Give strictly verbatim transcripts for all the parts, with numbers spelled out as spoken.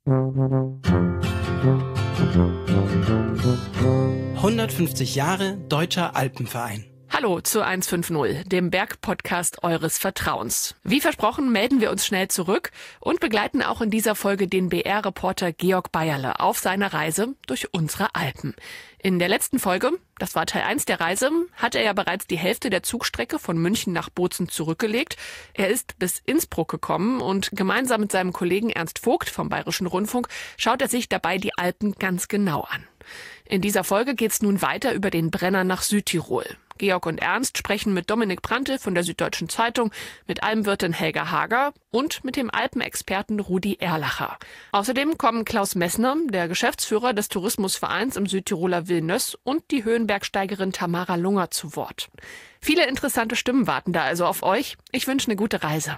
hundertfünfzig Jahre Deutscher Alpenverein. Hallo zu hundertfünfzig, dem Bergpodcast eures Vertrauens. Wie versprochen melden wir uns schnell zurück und begleiten auch in dieser Folge den B R-Reporter Georg Bayerle auf seiner Reise durch unsere Alpen. In der letzten Folge, das war Teil eins der Reise, hat er ja bereits die Hälfte der Zugstrecke von München nach Bozen zurückgelegt. Er ist bis Innsbruck gekommen und gemeinsam mit seinem Kollegen Ernst Vogt vom Bayerischen Rundfunk schaut er sich dabei die Alpen ganz genau an. In dieser Folge geht's nun weiter über den Brenner nach Südtirol. Georg und Ernst sprechen mit Dominik Prante von der Süddeutschen Zeitung, mit Almwirtin Helga Hager und mit dem Alpenexperten Rudi Erlacher. Außerdem kommen Klaus Messner, der Geschäftsführer des Tourismusvereins im Südtiroler Villeneuve, und die Höhenbergsteigerin Tamara Lunger zu Wort. Viele interessante Stimmen warten da also auf euch. Ich wünsche eine gute Reise.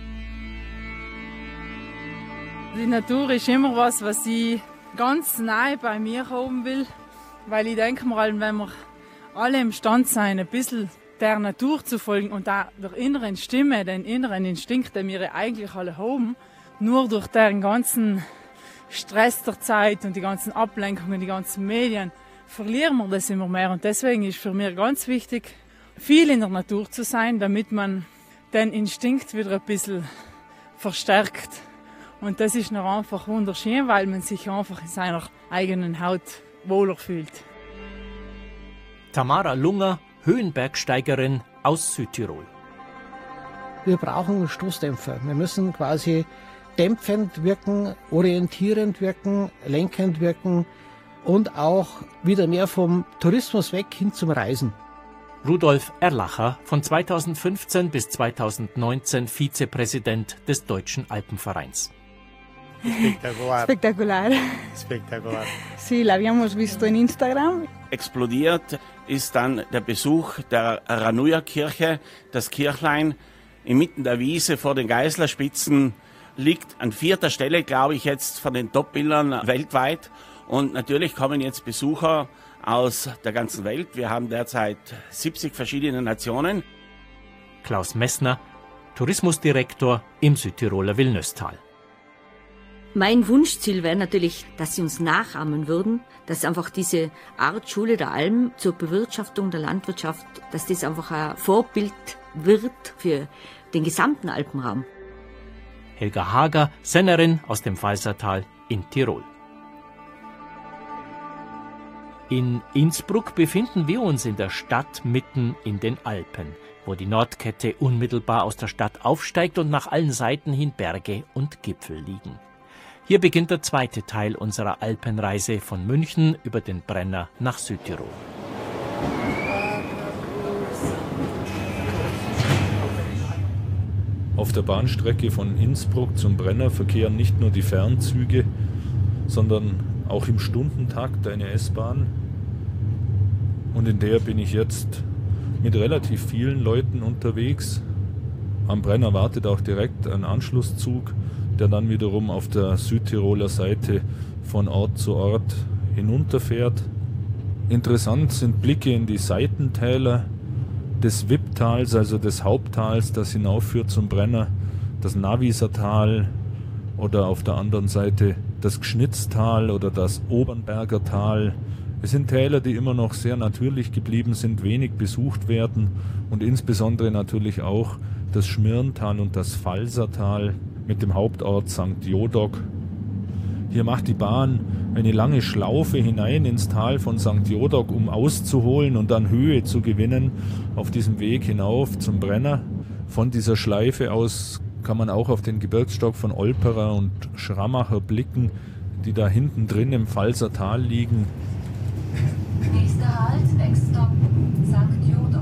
Die Natur ist immer was, was ich ganz nahe bei mir haben will, weil ich denke mal, wenn wir alle imstande sein, ein bisschen der Natur zu folgen und da der inneren Stimme, den inneren Instinkt, den wir eigentlich alle haben, nur durch den ganzen Stress der Zeit und die ganzen Ablenkungen, die ganzen Medien, verlieren wir das immer mehr. Und deswegen ist für mich ganz wichtig, viel in der Natur zu sein, damit man den Instinkt wieder ein bisschen verstärkt. Und das ist noch einfach wunderschön, weil man sich einfach in seiner eigenen Haut wohler fühlt. Tamara Lunger, Höhenbergsteigerin aus Südtirol. Wir brauchen Stoßdämpfer. Wir müssen quasi dämpfend wirken, orientierend wirken, lenkend wirken und auch wieder mehr vom Tourismus weg hin zum Reisen. Rudolf Erlacher, von zweitausendfünfzehn bis zweitausendneunzehn Vizepräsident des Deutschen Alpenvereins. Espectacular. Espectacular. Espectacular. Sí, la habíamos visto en Instagram. Explodiert ist dann der Besuch der Ranuja-Kirche. Das Kirchlein inmitten der Wiese vor den Geislerspitzen liegt an vierter Stelle, glaube ich, jetzt von den Top-Bildern weltweit. Und natürlich kommen jetzt Besucher aus der ganzen Welt. Wir haben derzeit siebzig verschiedene Nationen. Klaus Messner, Tourismusdirektor im Südtiroler Villeneuve-Tal. Mein Wunschziel wäre natürlich, dass sie uns nachahmen würden, dass einfach diese Art Schule der Alm zur Bewirtschaftung der Landwirtschaft, dass das einfach ein Vorbild wird für den gesamten Alpenraum. Helga Hager, Sennerin aus dem Walsertal in Tirol. In Innsbruck befinden wir uns in der Stadt mitten in den Alpen, wo die Nordkette unmittelbar aus der Stadt aufsteigt und nach allen Seiten hin Berge und Gipfel liegen. Hier beginnt der zweite Teil unserer Alpenreise von München über den Brenner nach Südtirol. Auf der Bahnstrecke von Innsbruck zum Brenner verkehren nicht nur die Fernzüge, sondern auch im Stundentakt eine S-Bahn. Und in der bin ich jetzt mit relativ vielen Leuten unterwegs. Am Brenner wartet auch direkt ein Anschlusszug, der dann wiederum auf der Südtiroler Seite von Ort zu Ort hinunterfährt. Interessant sind Blicke in die Seitentäler des Wipptals, also des Haupttals, das hinaufführt zum Brenner, das Naviser Tal oder auf der anderen Seite das Gschnitztal oder das Obernberger Tal. Es sind Täler, die immer noch sehr natürlich geblieben sind, wenig besucht werden und insbesondere natürlich auch das Schmirntal und das Valsertal mit dem Hauptort Sankt Jodok. Hier macht die Bahn eine lange Schlaufe hinein ins Tal von Sankt Jodok, um auszuholen und dann Höhe zu gewinnen auf diesem Weg hinauf zum Brenner. Von dieser Schleife aus kann man auch auf den Gebirgsstock von Olperer und Schrammacher blicken, die da hinten drin im Valsertal liegen. Nächster Halt, Next Stop, Sankt Jodok.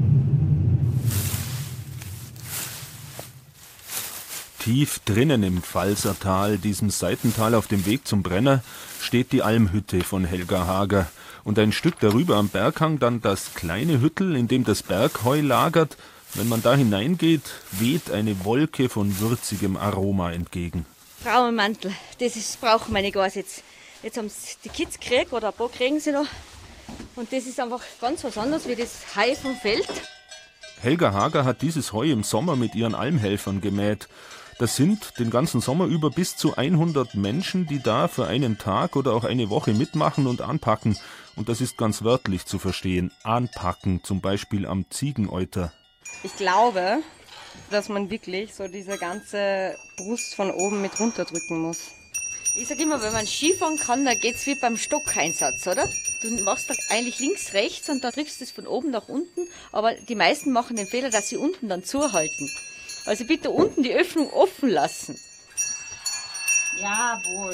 Tief drinnen im Valsertal, diesem Seitental auf dem Weg zum Brenner, steht die Almhütte von Helga Hager. Und ein Stück darüber am Berghang dann das kleine Hüttel, in dem das Bergheu lagert. Wenn man da hineingeht, weht eine Wolke von würzigem Aroma entgegen. Frauenmantel, das ist, brauchen meine Gas jetzt. Jetzt haben es die Kids gekriegt, oder ein paar kriegen sie noch. Und das ist einfach ganz was anderes wie das Heu vom Feld. Helga Hager hat dieses Heu im Sommer mit ihren Almhelfern gemäht. Das sind den ganzen Sommer über bis zu hundert Menschen, die da für einen Tag oder auch eine Woche mitmachen und anpacken. Und das ist ganz wörtlich zu verstehen. Anpacken, zum Beispiel am Ziegeneuter. Ich glaube, dass man wirklich so diese ganze Brust von oben mit runterdrücken muss. Ich sag immer, wenn man Skifahren kann, dann geht's wie beim Stockeinsatz, oder? Du machst da eigentlich links, rechts und dann drückst du es von oben nach unten. Aber die meisten machen den Fehler, dass sie unten dann zuhalten. Also bitte unten die Öffnung offen lassen. Jawohl.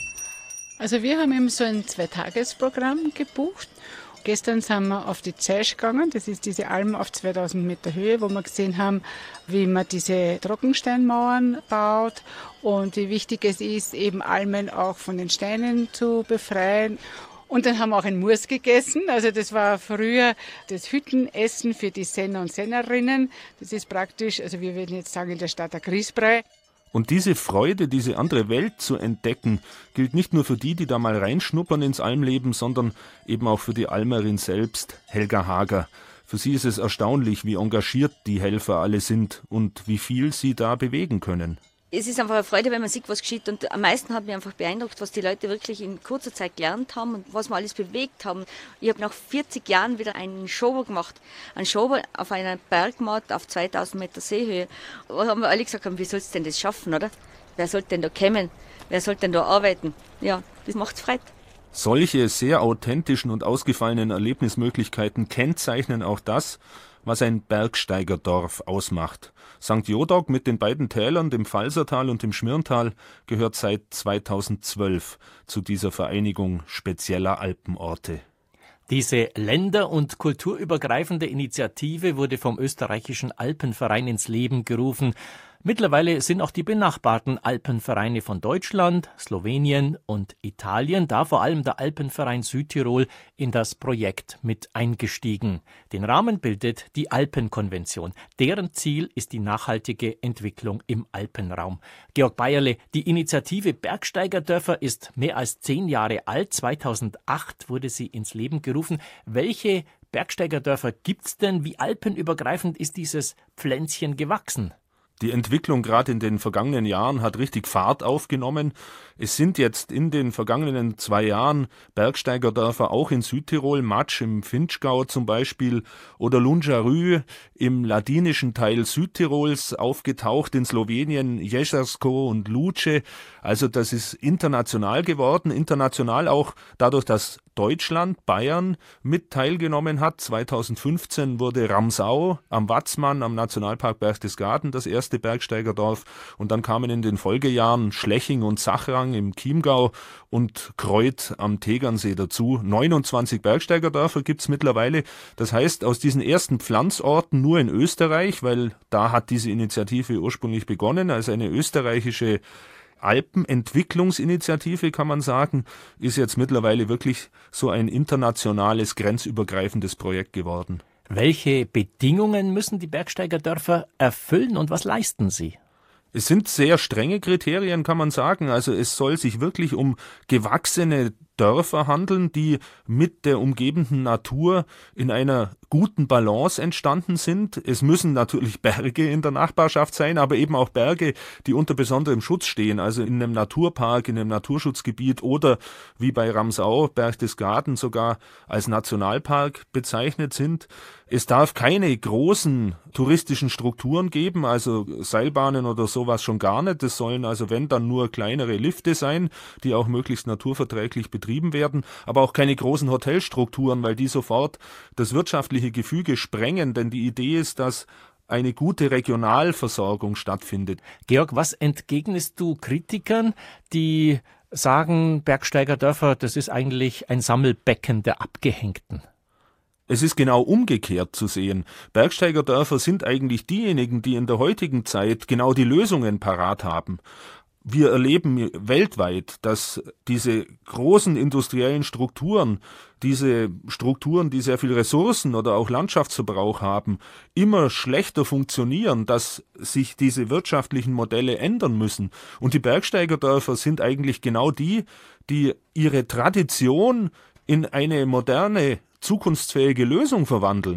Also wir haben eben so ein Zweitagesprogramm gebucht. Gestern sind wir auf die Zesch gegangen, das ist diese Alm auf zweitausend Meter Höhe, wo wir gesehen haben, wie man diese Trockensteinmauern baut und wie wichtig es ist, eben Almen auch von den Steinen zu befreien. Und dann haben wir auch ein Murs gegessen, also das war früher das Hüttenessen für die Senner und Sennerinnen. Das ist praktisch, also wir würden jetzt sagen in der Stadt ein Grießbrei. Und diese Freude, diese andere Welt zu entdecken, gilt nicht nur für die, die da mal reinschnuppern ins Almleben, sondern eben auch für die Almerin selbst, Helga Hager. Für sie ist es erstaunlich, wie engagiert die Helfer alle sind und wie viel sie da bewegen können. Es ist einfach eine Freude, wenn man sieht, was geschieht. Und am meisten hat mich einfach beeindruckt, was die Leute wirklich in kurzer Zeit gelernt haben und was wir alles bewegt haben. Ich habe nach vierzig Jahren wieder einen Schober gemacht. Einen Schober auf einer Bergmatt auf zweitausend Meter Seehöhe. Da haben wir alle gesagt, wie sollst du denn das schaffen, oder? Wer soll denn da kommen? Wer soll denn da arbeiten? Ja, das macht's Freude. Solche sehr authentischen und ausgefallenen Erlebnismöglichkeiten kennzeichnen auch das, was ein Bergsteigerdorf ausmacht. Sankt Jodok mit den beiden Tälern, dem Pfalzertal und dem Schmirntal, gehört seit zweitausendzwölf zu dieser Vereinigung spezieller Alpenorte. Diese länder- und kulturübergreifende Initiative wurde vom österreichischen Alpenverein ins Leben gerufen. Mittlerweile sind auch die benachbarten Alpenvereine von Deutschland, Slowenien und Italien, da vor allem der Alpenverein Südtirol, in das Projekt mit eingestiegen. Den Rahmen bildet die Alpenkonvention. Deren Ziel ist die nachhaltige Entwicklung im Alpenraum. Georg Bayerle, die Initiative Bergsteigerdörfer ist mehr als zehn Jahre alt. zweitausendacht wurde sie ins Leben gerufen. Welche Bergsteigerdörfer gibt's denn? Wie alpenübergreifend ist dieses Pflänzchen gewachsen? Die Entwicklung gerade in den vergangenen Jahren hat richtig Fahrt aufgenommen. Es sind jetzt in den vergangenen zwei Jahren Bergsteigerdörfer auch in Südtirol, Matsch im Finchgau zum Beispiel oder Lunjarű im ladinischen Teil Südtirols aufgetaucht, in Slowenien Ježersko und Luce. Also das ist international geworden, international auch dadurch, dass Deutschland, Bayern mit teilgenommen hat. zweitausendfünfzehn wurde Ramsau am Watzmann, am Nationalpark Berchtesgaden, das erste Bergsteigerdorf. Und dann kamen in den Folgejahren Schleching und Sachrang im Chiemgau und Kreuth am Tegernsee dazu. neunundzwanzig Bergsteigerdörfer gibt's mittlerweile. Das heißt, aus diesen ersten Pflanzorten nur in Österreich, weil da hat diese Initiative ursprünglich begonnen, als eine österreichische Alpenentwicklungsinitiative, kann man sagen, ist jetzt mittlerweile wirklich so ein internationales, grenzübergreifendes Projekt geworden. Welche Bedingungen müssen die Bergsteigerdörfer erfüllen und was leisten sie? Es sind sehr strenge Kriterien, kann man sagen. Also es soll sich wirklich um gewachsene Dörfer handeln, die mit der umgebenden Natur in einer guten Balance entstanden sind. Es müssen natürlich Berge in der Nachbarschaft sein, aber eben auch Berge, die unter besonderem Schutz stehen, also in einem Naturpark, in einem Naturschutzgebiet oder wie bei Ramsau, Berchtesgaden sogar als Nationalpark bezeichnet sind. Es darf keine großen touristischen Strukturen geben, also Seilbahnen oder sowas schon gar nicht. Es sollen also wenn dann nur kleinere Lifte sein, die auch möglichst naturverträglich betrieben werden, aber auch keine großen Hotelstrukturen, weil die sofort das wirtschaftliche Gefüge sprengen, denn die Idee ist, dass eine gute Regionalversorgung stattfindet. Georg, was entgegnest du Kritikern, die sagen, Bergsteigerdörfer, das ist eigentlich ein Sammelbecken der Abgehängten? Es ist genau umgekehrt zu sehen. Bergsteigerdörfer sind eigentlich diejenigen, die in der heutigen Zeit genau die Lösungen parat haben. Wir erleben weltweit, dass diese großen industriellen Strukturen, diese Strukturen, die sehr viel Ressourcen oder auch Landschaftsverbrauch haben, immer schlechter funktionieren, dass sich diese wirtschaftlichen Modelle ändern müssen. Und die Bergsteigerdörfer sind eigentlich genau die, die ihre Tradition in eine moderne, zukunftsfähige Lösung verwandeln.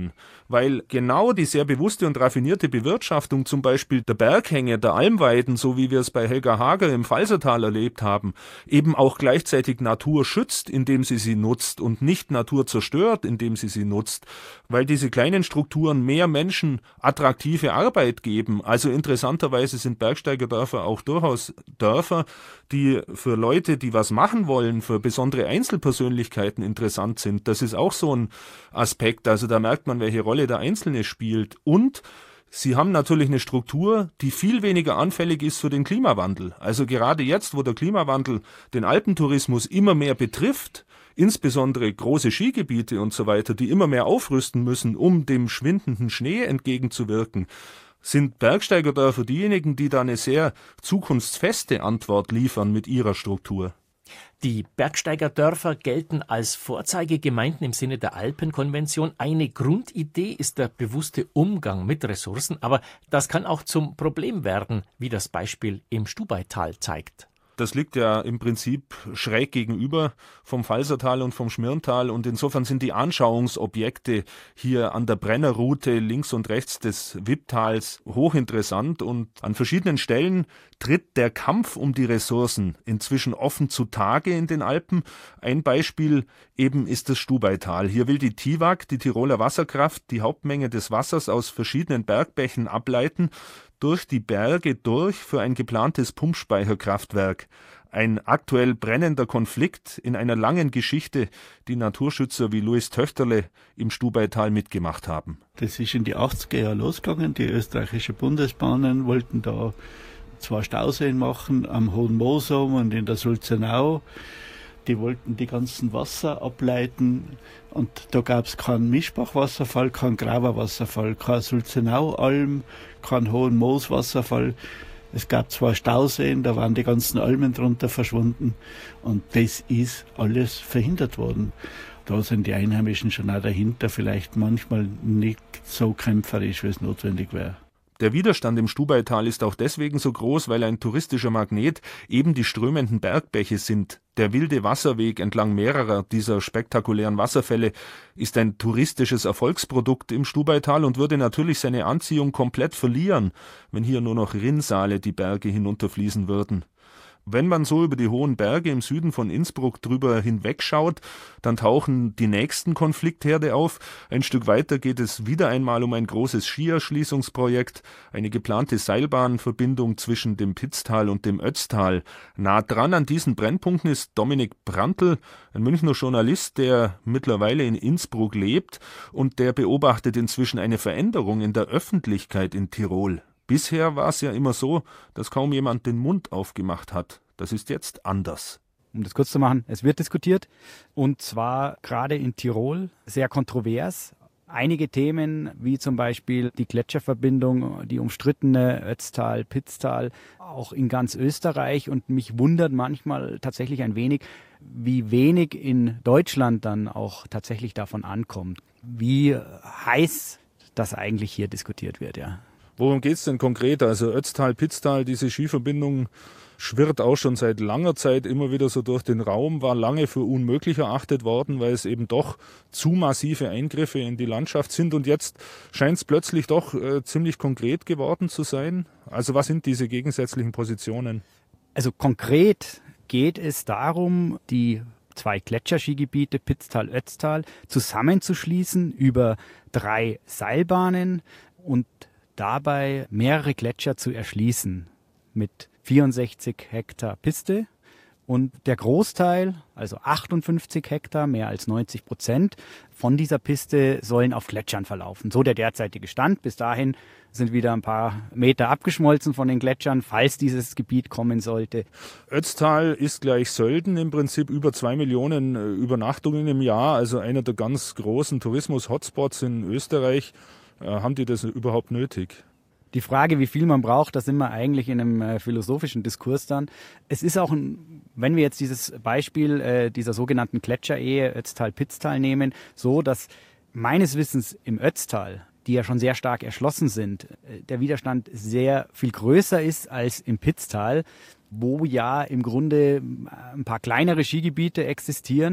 weil genau die sehr bewusste und raffinierte Bewirtschaftung zum Beispiel der Berghänge, der Almweiden, so wie wir es bei Helga Hager im Pfalzertal erlebt haben, eben auch gleichzeitig Natur schützt, indem sie sie nutzt und nicht Natur zerstört, indem sie sie nutzt, weil diese kleinen Strukturen mehr Menschen attraktive Arbeit geben. Also interessanterweise sind Bergsteigerdörfer auch durchaus Dörfer, die für Leute, die was machen wollen, für besondere Einzelpersönlichkeiten interessant sind. Das ist auch so ein Aspekt. Also da merkt man, welche Rolle der Einzelne spielt. Und sie haben natürlich eine Struktur, die viel weniger anfällig ist für den Klimawandel. Also gerade jetzt, wo der Klimawandel den Alpentourismus immer mehr betrifft, insbesondere große Skigebiete und so weiter, die immer mehr aufrüsten müssen, um dem schwindenden Schnee entgegenzuwirken, sind Bergsteigerdörfer diejenigen, die da eine sehr zukunftsfeste Antwort liefern mit ihrer Struktur. Die Bergsteigerdörfer gelten als Vorzeigegemeinden im Sinne der Alpenkonvention. Eine Grundidee ist der bewusste Umgang mit Ressourcen, aber das kann auch zum Problem werden, wie das Beispiel im Stubaital zeigt. Das liegt ja im Prinzip schräg gegenüber vom Pfalzertal und vom Schmirntal und insofern sind die Anschauungsobjekte hier an der Brennerroute links und rechts des Wipptals hochinteressant und an verschiedenen Stellen tritt der Kampf um die Ressourcen inzwischen offen zutage in den Alpen. Ein Beispiel eben ist das Stubaital. Hier will die TIWAG, die Tiroler Wasserkraft, die Hauptmenge des Wassers aus verschiedenen Bergbächen ableiten, durch die Berge durch für ein geplantes Pumpspeicherkraftwerk. Ein aktuell brennender Konflikt in einer langen Geschichte, die Naturschützer wie Louis Töchterle im Stubaital mitgemacht haben. Das ist in die achtziger Jahre losgegangen. Die österreichischen Bundesbahnen wollten da zwei Stauseen machen, am Hohen Moosum und in der Sulzenau. Die wollten die ganzen Wasser ableiten und da gab es keinen Mischbachwasserfall, keinen Graberwasserfall, keinen Sulzenau-Alm, keinen Hohen Moos-Wasserfall. Es gab zwei Stauseen, da waren die ganzen Almen drunter verschwunden und das ist alles verhindert worden. Da sind die Einheimischen schon auch dahinter, vielleicht manchmal nicht so kämpferisch, wie es notwendig wäre. Der Widerstand im Stubaital ist auch deswegen so groß, weil ein touristischer Magnet eben die strömenden Bergbäche sind. Der wilde Wasserweg entlang mehrerer dieser spektakulären Wasserfälle ist ein touristisches Erfolgsprodukt im Stubaital und würde natürlich seine Anziehung komplett verlieren, wenn hier nur noch Rinnsale die Berge hinunterfließen würden. Wenn man so über die hohen Berge im Süden von Innsbruck drüber hinwegschaut, dann tauchen die nächsten Konfliktherde auf. Ein Stück weiter geht es wieder einmal um ein großes Skierschließungsprojekt, eine geplante Seilbahnverbindung zwischen dem Pitztal und dem Ötztal. Nah dran an diesen Brennpunkten ist Dominik Brandl, ein Münchner Journalist, der mittlerweile in Innsbruck lebt und der beobachtet inzwischen eine Veränderung in der Öffentlichkeit in Tirol. Bisher war es ja immer so, dass kaum jemand den Mund aufgemacht hat. Das ist jetzt anders. Um das kurz zu machen, es wird diskutiert und zwar gerade in Tirol sehr kontrovers. Einige Themen, wie zum Beispiel die Gletscherverbindung, die umstrittene Ötztal, Pitztal, auch in ganz Österreich. Und mich wundert manchmal tatsächlich ein wenig, wie wenig in Deutschland dann auch tatsächlich davon ankommt. Wie heiß das eigentlich hier diskutiert wird, ja. Worum geht es denn konkret? Also Ötztal, Pitztal, diese Skiverbindung schwirrt auch schon seit langer Zeit immer wieder so durch den Raum, war lange für unmöglich erachtet worden, weil es eben doch zu massive Eingriffe in die Landschaft sind und jetzt scheint es plötzlich doch äh, ziemlich konkret geworden zu sein. Also was sind diese gegensätzlichen Positionen? Also konkret geht es darum, die zwei Gletscherskigebiete Pitztal, Ötztal zusammenzuschließen über drei Seilbahnen und dabei mehrere Gletscher zu erschließen mit vierundsechzig Hektar Piste und der Großteil, also achtundfünfzig Hektar, mehr als neunzig Prozent von dieser Piste sollen auf Gletschern verlaufen. So der derzeitige Stand. Bis dahin sind wieder ein paar Meter abgeschmolzen von den Gletschern, falls dieses Gebiet kommen sollte. Ötztal ist gleich Sölden, im Prinzip über zwei Millionen Übernachtungen im Jahr, also einer der ganz großen Tourismus-Hotspots in Österreich. Haben die das überhaupt nötig? Die Frage, wie viel man braucht, da sind wir eigentlich in einem äh, philosophischen Diskurs dann. Es ist auch, ein, wenn wir jetzt dieses Beispiel äh, dieser sogenannten Gletscherehe Ötztal-Pitztal nehmen, so, dass meines Wissens im Ötztal, die ja schon sehr stark erschlossen sind, äh, der Widerstand sehr viel größer ist als im Pitztal, wo ja im Grunde ein paar kleinere Skigebiete existieren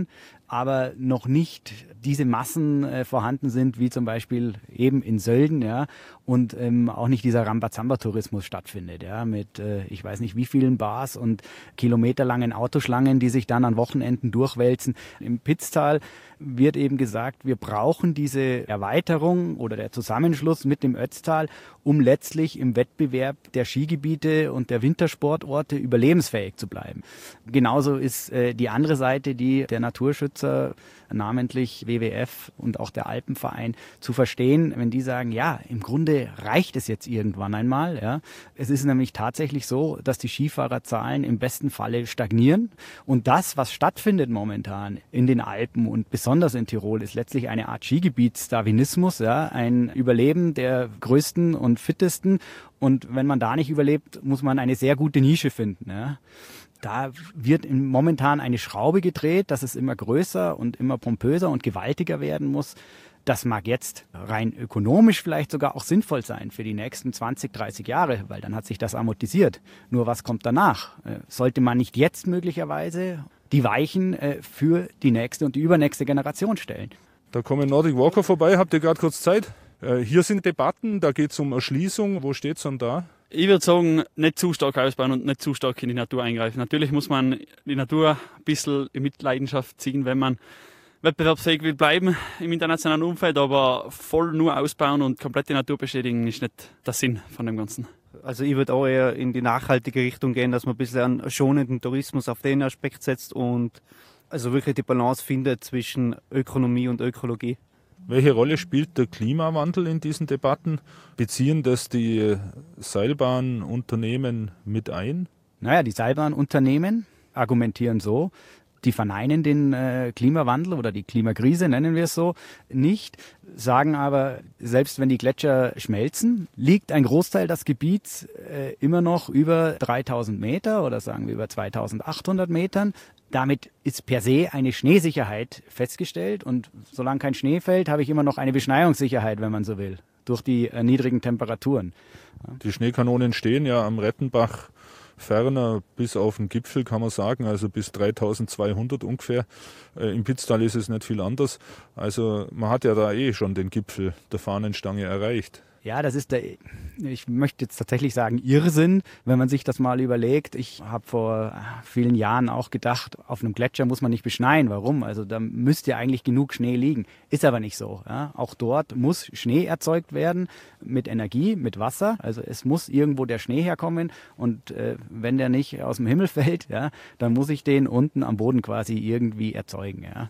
aber noch nicht diese Massen äh, vorhanden sind, wie zum Beispiel eben in Sölden, ja, und ähm, auch nicht dieser Rambazamba-Tourismus stattfindet, ja, mit äh, ich weiß nicht wie vielen Bars und kilometerlangen Autoschlangen, die sich dann an Wochenenden durchwälzen. Im Pitztal wird eben gesagt, wir brauchen diese Erweiterung oder der Zusammenschluss mit dem Ötztal, um letztlich im Wettbewerb der Skigebiete und der Wintersportorte überlebensfähig zu bleiben. Genauso ist äh, die andere Seite, die der Naturschützer, namentlich W W F und auch der Alpenverein, zu verstehen, wenn die sagen, ja, im Grunde reicht es jetzt irgendwann einmal. Ja. Es ist nämlich tatsächlich so, dass die Skifahrerzahlen im besten Falle stagnieren und das, was stattfindet momentan in den Alpen und besonders in Tirol, ist letztlich eine Art Skigebietsdarwinismus, ja, ein Überleben der größten und fittesten, und wenn man da nicht überlebt, muss man eine sehr gute Nische finden. Ja. Da wird momentan eine Schraube gedreht, dass es immer größer und immer pompöser und gewaltiger werden muss. Das mag jetzt rein ökonomisch vielleicht sogar auch sinnvoll sein für die nächsten zwanzig, dreißig Jahre, weil dann hat sich das amortisiert. Nur was kommt danach? Sollte man nicht jetzt möglicherweise die Weichen für die nächste und die übernächste Generation stellen? Da kommen Nordic Walker vorbei. Habt ihr gerade kurz Zeit? Hier sind Debatten, da geht es um Erschließung. Wo steht es dann da? Ich würde sagen, nicht zu stark ausbauen und nicht zu stark in die Natur eingreifen. Natürlich muss man die Natur ein bisschen in Mitleidenschaft ziehen, wenn man wettbewerbsfähig will bleiben im internationalen Umfeld, aber voll nur ausbauen und komplett die Natur beschädigen ist nicht der Sinn von dem Ganzen. Also ich würde auch eher in die nachhaltige Richtung gehen, dass man ein bisschen einen schonenden Tourismus auf den Aspekt setzt und also wirklich die Balance findet zwischen Ökonomie und Ökologie. Welche Rolle spielt der Klimawandel in diesen Debatten? Beziehen das die Seilbahnunternehmen mit ein? Naja, die Seilbahnunternehmen argumentieren so, die verneinen den äh, Klimawandel oder die Klimakrise, nennen wir es so, nicht, sagen aber, selbst wenn die Gletscher schmelzen, liegt ein Großteil des Gebiets äh, immer noch über dreitausend Meter oder sagen wir über zweitausendachthundert Metern. Damit ist per se eine Schneesicherheit festgestellt und solange kein Schnee fällt, habe ich immer noch eine Beschneiungssicherheit, wenn man so will, durch die äh, niedrigen Temperaturen. Die Schneekanonen stehen ja am Rettenbach ferner bis auf den Gipfel, kann man sagen, also bis dreitausendzweihundert ungefähr. Äh, Im Pitztal ist es nicht viel anders. Also man hat ja da eh schon den Gipfel der Fahnenstange erreicht. Ja, das ist der, ich möchte jetzt tatsächlich sagen, Irrsinn, wenn man sich das mal überlegt. Ich habe vor vielen Jahren auch gedacht, auf einem Gletscher muss man nicht beschneien. Warum? Also da müsste ja eigentlich genug Schnee liegen. Ist aber nicht so. Ja? Auch dort muss Schnee erzeugt werden mit Energie, mit Wasser. Also es muss irgendwo der Schnee herkommen und äh, wenn der nicht aus dem Himmel fällt, ja, dann muss ich den unten am Boden quasi irgendwie erzeugen. Ja.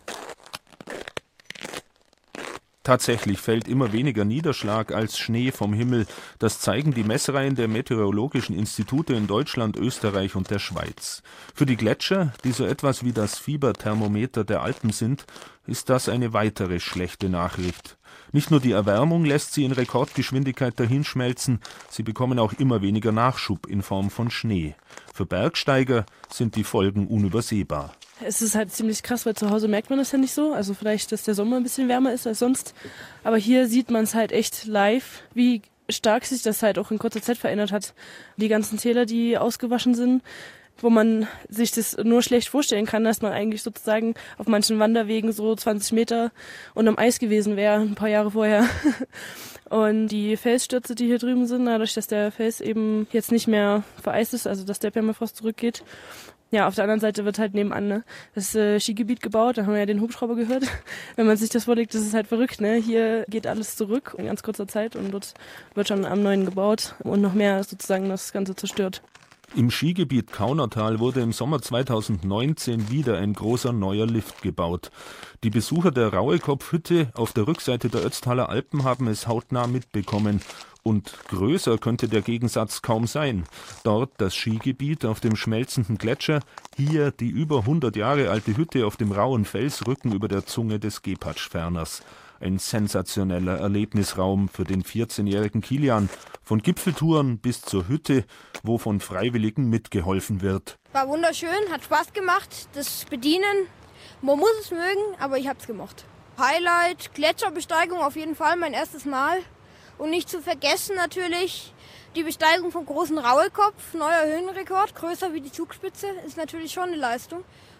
Tatsächlich fällt immer weniger Niederschlag als Schnee vom Himmel. Das zeigen die Messreihen der meteorologischen Institute in Deutschland, Österreich und der Schweiz. Für die Gletscher, die so etwas wie das Fieberthermometer der Alpen sind, ist das eine weitere schlechte Nachricht. Nicht nur die Erwärmung lässt sie in Rekordgeschwindigkeit dahinschmelzen, sie bekommen auch immer weniger Nachschub in Form von Schnee. Für Bergsteiger sind die Folgen unübersehbar. Es ist halt ziemlich krass, weil zu Hause merkt man das ja nicht so. Also vielleicht, dass der Sommer ein bisschen wärmer ist als sonst. Aber hier sieht man es halt echt live, wie stark sich das halt auch in kurzer Zeit verändert hat. Die ganzen Täler, die ausgewaschen sind, wo man sich das nur schlecht vorstellen kann, dass man eigentlich sozusagen auf manchen Wanderwegen so zwanzig Meter unterm Eis gewesen wäre, ein paar Jahre vorher. Und die Felsstürze, die hier drüben sind, dadurch, dass der Fels eben jetzt nicht mehr vereist ist, also dass der Permafrost zurückgeht. Ja, auf der anderen Seite wird halt nebenan ne, das äh, Skigebiet gebaut, da haben wir ja den Hubschrauber gehört. Wenn man sich das vorlegt, das ist halt verrückt. Ne? Hier geht alles zurück in ganz kurzer Zeit und dort wird schon am Neuen gebaut und noch mehr sozusagen das Ganze zerstört. Im Skigebiet Kaunertal wurde im Sommer zweitausendneunzehn wieder ein großer neuer Lift gebaut. Die Besucher der Rauekopfhütte auf der Rückseite der Ötztaler Alpen haben es hautnah mitbekommen. Und größer könnte der Gegensatz kaum sein. Dort das Skigebiet auf dem schmelzenden Gletscher, hier die über hundert Jahre alte Hütte auf dem rauen Felsrücken über der Zunge des Gepatschferners. Ein sensationeller Erlebnisraum für den vierzehnjährigen Kilian. Von Gipfeltouren bis zur Hütte, wo von Freiwilligen mitgeholfen wird. War wunderschön, hat Spaß gemacht, das Bedienen. Man muss es mögen, aber ich hab's gemacht. Highlight, Gletscherbesteigung auf jeden Fall, mein erstes Mal. Und nicht zu vergessen natürlich die Besteigung vom großen Rauekopf, neuer Höhenrekord, größer wie die Zugspitze, ist natürlich schon eine Leistung.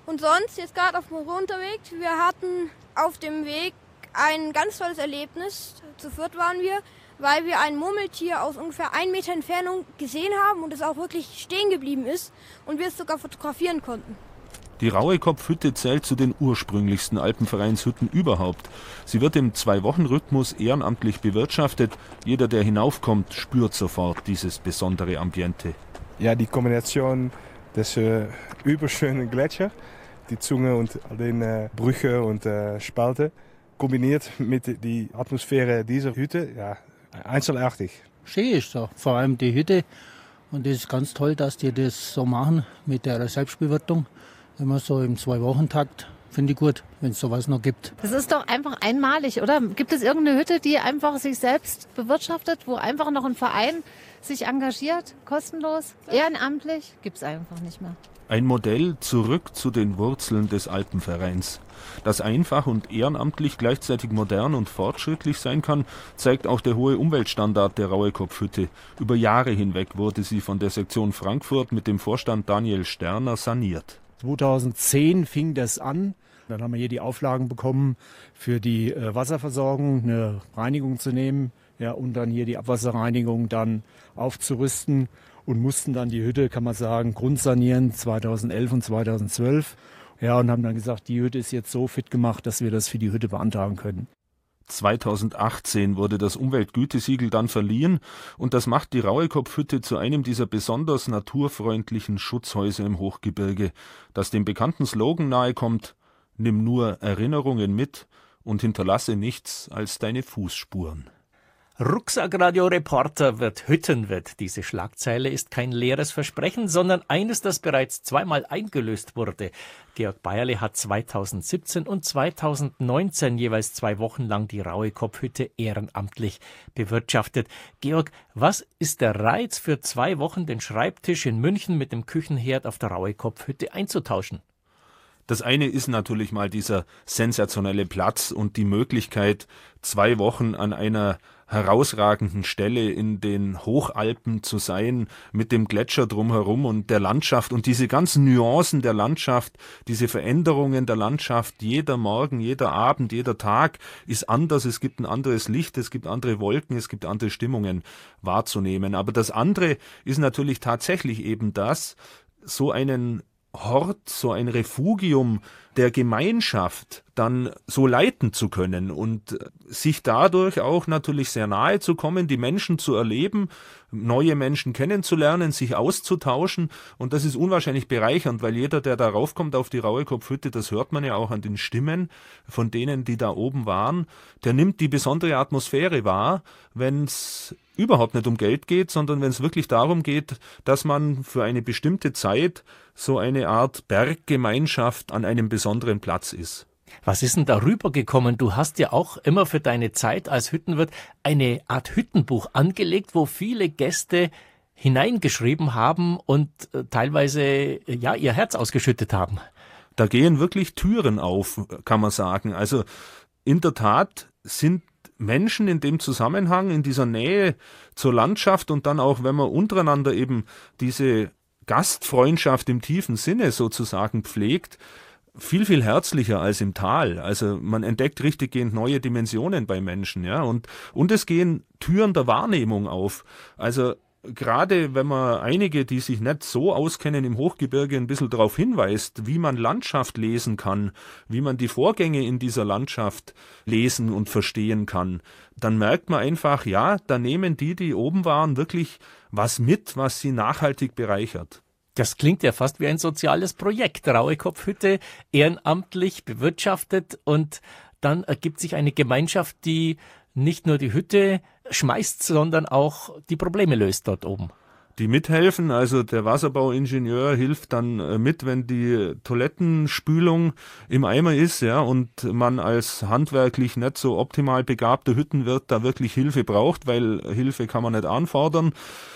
Und sonst, jetzt gerade auf dem Runterweg, wir hatten auf dem Weg ein ganz tolles Erlebnis. Zu viert waren wir, weil wir ein Murmeltier aus ungefähr ein Meter Entfernung gesehen haben und es auch wirklich stehen geblieben ist und wir es sogar fotografieren konnten. Die Rauekopf-Hütte zählt zu den ursprünglichsten Alpenvereinshütten überhaupt. Sie wird im Zwei-Wochen-Rhythmus ehrenamtlich bewirtschaftet. Jeder, der hinaufkommt, spürt sofort dieses besondere Ambiente. Ja, die Kombination des äh, überschönen Gletscher, die Zunge und all den äh, Brüche und äh, Spalte, kombiniert mit der Atmosphäre dieser Hütte, ja, einzigartig. Schön ist so, vor allem die Hütte. Und es ist ganz toll, dass die das so machen mit der Selbstbewirtung. Immer so im Zwei-Wochen-Takt. Finde ich gut, wenn es sowas noch gibt. Das ist doch einfach einmalig, oder? Gibt es irgendeine Hütte, die einfach sich selbst bewirtschaftet, wo einfach noch ein Verein sich engagiert, kostenlos, ehrenamtlich? Gibt es einfach nicht mehr. Ein Modell zurück zu den Wurzeln des Alpenvereins. Dass einfach und ehrenamtlich gleichzeitig modern und fortschrittlich sein kann, zeigt auch der hohe Umweltstandard der Rauekopf-Hütte. Über Jahre hinweg wurde sie von der Sektion Frankfurt mit dem Vorstand Daniel Sterner saniert. zweitausendzehn fing das an. Dann haben wir hier die Auflagen bekommen, für die äh, Wasserversorgung eine Reinigung zu nehmen, ja, und dann hier die Abwasserreinigung dann aufzurüsten und mussten dann die Hütte, kann man sagen, grundsanieren zweitausendelf und zweitausendzwölf. Ja, und haben dann gesagt, die Hütte ist jetzt so fit gemacht, dass wir das für die Hütte beantragen können. zweitausendachtzehn wurde das Umweltgütesiegel dann verliehen und das macht die Rauekopf-Hütte zu einem dieser besonders naturfreundlichen Schutzhäuser im Hochgebirge, das dem bekannten Slogan nahekommt: Nimm nur Erinnerungen mit und hinterlasse nichts als deine Fußspuren. Rucksackradioreporter wird Hüttenwirt. Diese Schlagzeile ist kein leeres Versprechen, sondern eines, das bereits zweimal eingelöst wurde. Georg Bayerle hat zweitausendsiebzehn und zweitausendneunzehn jeweils zwei Wochen lang die Rauekopf-Hütte ehrenamtlich bewirtschaftet. Georg, was ist der Reiz für zwei Wochen, den Schreibtisch in München mit dem Küchenherd auf der Rauekopf-Hütte einzutauschen? Das eine ist natürlich mal dieser sensationelle Platz und die Möglichkeit, zwei Wochen an einer herausragenden Stelle in den Hochalpen zu sein, mit dem Gletscher drumherum und der Landschaft und diese ganzen Nuancen der Landschaft, diese Veränderungen der Landschaft, jeder Morgen, jeder Abend, jeder Tag ist anders, es gibt ein anderes Licht, es gibt andere Wolken, es gibt andere Stimmungen wahrzunehmen. Aber das andere ist natürlich tatsächlich eben das, so einen Hort, so ein Refugium der Gemeinschaft dann so leiten zu können und sich dadurch auch natürlich sehr nahe zu kommen, die Menschen zu erleben, neue Menschen kennenzulernen, sich auszutauschen, und das ist unwahrscheinlich bereichernd, weil jeder, der da raufkommt auf die Rauekopf-Hütte, das hört man ja auch an den Stimmen von denen, die da oben waren, der nimmt die besondere Atmosphäre wahr, wenn es überhaupt nicht um Geld geht, sondern wenn es wirklich darum geht, dass man für eine bestimmte Zeit so eine Art Berggemeinschaft an einem besonderen Platz ist. Was ist denn darüber gekommen? Du hast ja auch immer für deine Zeit als Hüttenwirt eine Art Hüttenbuch angelegt, wo viele Gäste hineingeschrieben haben und äh, teilweise ja ihr Herz ausgeschüttet haben. Da gehen wirklich Türen auf, kann man sagen. Also in der Tat sind Menschen in dem Zusammenhang, in dieser Nähe zur Landschaft und dann auch, wenn man untereinander eben diese Gastfreundschaft im tiefen Sinne sozusagen pflegt, viel, viel herzlicher als im Tal. Also man entdeckt richtiggehend neue Dimensionen bei Menschen, ja, und, und es gehen Türen der Wahrnehmung auf. Also gerade wenn man einige, die sich nicht so auskennen im Hochgebirge, ein bisschen darauf hinweist, wie man Landschaft lesen kann, wie man die Vorgänge in dieser Landschaft lesen und verstehen kann, dann merkt man einfach, ja, da nehmen die, die oben waren, wirklich was mit, was sie nachhaltig bereichert. Das klingt ja fast wie ein soziales Projekt. Rauekopf-Hütte ehrenamtlich bewirtschaftet und dann ergibt sich eine Gemeinschaft, die nicht nur die Hütte schmeißt, sondern auch die Probleme löst dort oben. Die mithelfen, also der Wasserbauingenieur hilft dann mit, wenn die Toilettenspülung im Eimer ist, ja, und man als handwerklich nicht so optimal begabter Hüttenwirt da wirklich Hilfe braucht, weil Hilfe kann man nicht anfordern.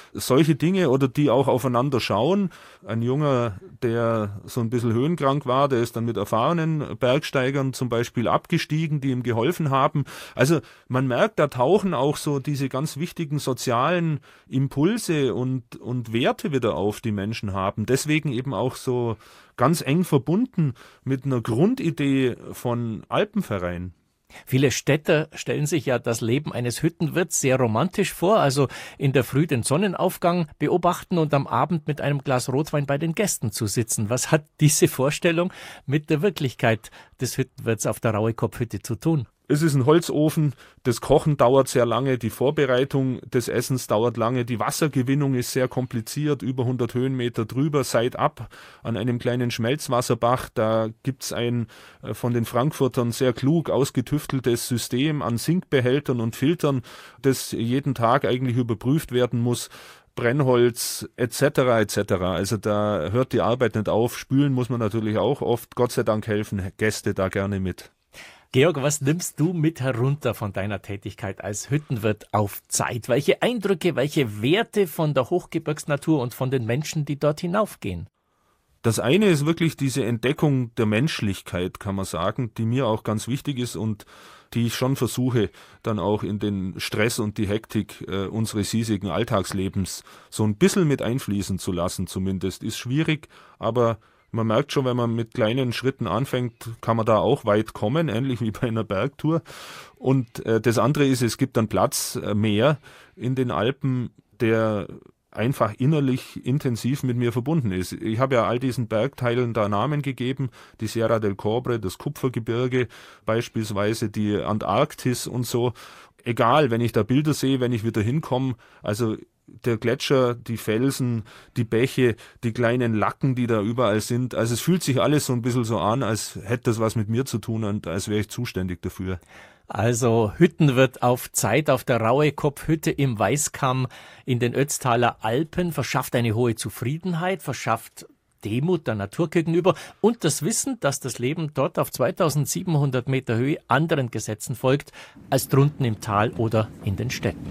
solche Dinge oder die auch aufeinander schauen. Ein Junger, der so ein bisschen höhenkrank war, der ist dann mit erfahrenen Bergsteigern zum Beispiel abgestiegen, die ihm geholfen haben. Also man merkt, da tauchen auch so diese ganz wichtigen sozialen Impulse und, und Werte wieder auf, die Menschen haben. Deswegen eben auch so ganz eng verbunden mit einer Grundidee von Alpenverein. Viele Städter stellen sich ja das Leben eines Hüttenwirts sehr romantisch vor, also in der Früh den Sonnenaufgang beobachten und am Abend mit einem Glas Rotwein bei den Gästen zu sitzen. Was hat diese Vorstellung mit der Wirklichkeit des Hüttenwirts auf der Rauekopfhütte zu tun? Es ist ein Holzofen, das Kochen dauert sehr lange, die Vorbereitung des Essens dauert lange, die Wassergewinnung ist sehr kompliziert, über hundert Höhenmeter drüber, seitab an einem kleinen Schmelzwasserbach. Da gibt's ein von den Frankfurtern sehr klug ausgetüfteltes System an Sinkbehältern und Filtern, das jeden Tag eigentlich überprüft werden muss. Brennholz et cetera et cetera. Also da hört die Arbeit nicht auf. Spülen muss man natürlich auch oft. Gott sei Dank helfen Gäste da gerne mit. Georg, was nimmst du mit herunter von deiner Tätigkeit als Hüttenwirt auf Zeit? Welche Eindrücke, welche Werte von der Hochgebirgsnatur und von den Menschen, die dort hinaufgehen? Das eine ist wirklich diese Entdeckung der Menschlichkeit, kann man sagen, die mir auch ganz wichtig ist und die ich schon versuche, dann auch in den Stress und die Hektik äh, unseres hiesigen Alltagslebens so ein bisschen mit einfließen zu lassen zumindest. Ist schwierig, aber man merkt schon, wenn man mit kleinen Schritten anfängt, kann man da auch weit kommen, ähnlich wie bei einer Bergtour. Und äh, das andere ist, es gibt dann Platz äh, mehr in den Alpen, der einfach innerlich intensiv mit mir verbunden ist. Ich habe ja all diesen Bergteilen da Namen gegeben, die Sierra del Cobre, das Kupfergebirge, beispielsweise die Antarktis und so. Egal, wenn ich da Bilder sehe, wenn ich wieder hinkomme, also der Gletscher, die Felsen, die Bäche, die kleinen Lacken, die da überall sind. Also es fühlt sich alles so ein bisschen so an, als hätte das was mit mir zu tun und als wäre ich zuständig dafür. Also Hüttenwirt auf Zeit auf der Rauekopfhütte im Weißkamm in den Ötztaler Alpen verschafft eine hohe Zufriedenheit, verschafft Demut der Natur gegenüber und das Wissen, dass das Leben dort auf zweitausendsiebenhundert Meter Höhe anderen Gesetzen folgt als drunten im Tal oder in den Städten.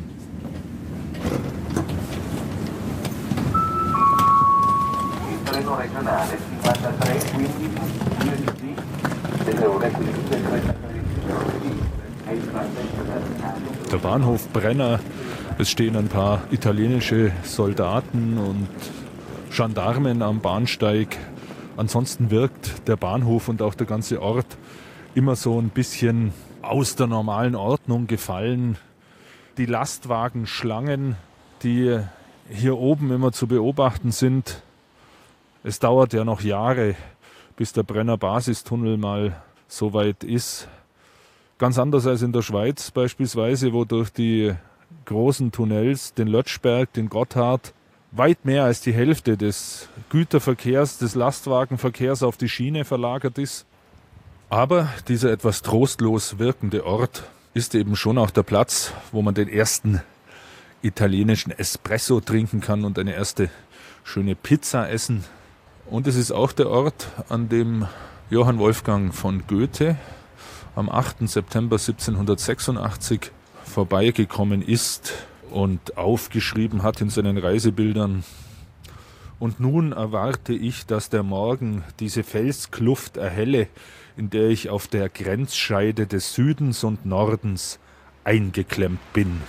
Der Bahnhof Brenner, es stehen ein paar italienische Soldaten und Gendarmen am Bahnsteig. Ansonsten wirkt der Bahnhof und auch der ganze Ort immer so ein bisschen aus der normalen Ordnung gefallen. Die Lastwagenschlangen, die hier oben immer zu beobachten sind, es dauert ja noch Jahre, bis der Brenner Basistunnel mal so weit ist. Ganz anders als in der Schweiz beispielsweise, wo durch die großen Tunnels, den Lötschberg, den Gotthard, weit mehr als die Hälfte des Güterverkehrs, des Lastwagenverkehrs auf die Schiene verlagert ist. Aber dieser etwas trostlos wirkende Ort ist eben schon auch der Platz, wo man den ersten italienischen Espresso trinken kann und eine erste schöne Pizza essen. Und es ist auch der Ort, an dem Johann Wolfgang von Goethe am achten September siebzehnhundertsechsundachtzig vorbeigekommen ist und aufgeschrieben hat in seinen Reisebildern: Und nun erwarte ich, dass der Morgen diese Felskluft erhelle, in der ich auf der Grenzscheide des Südens und Nordens eingeklemmt bin.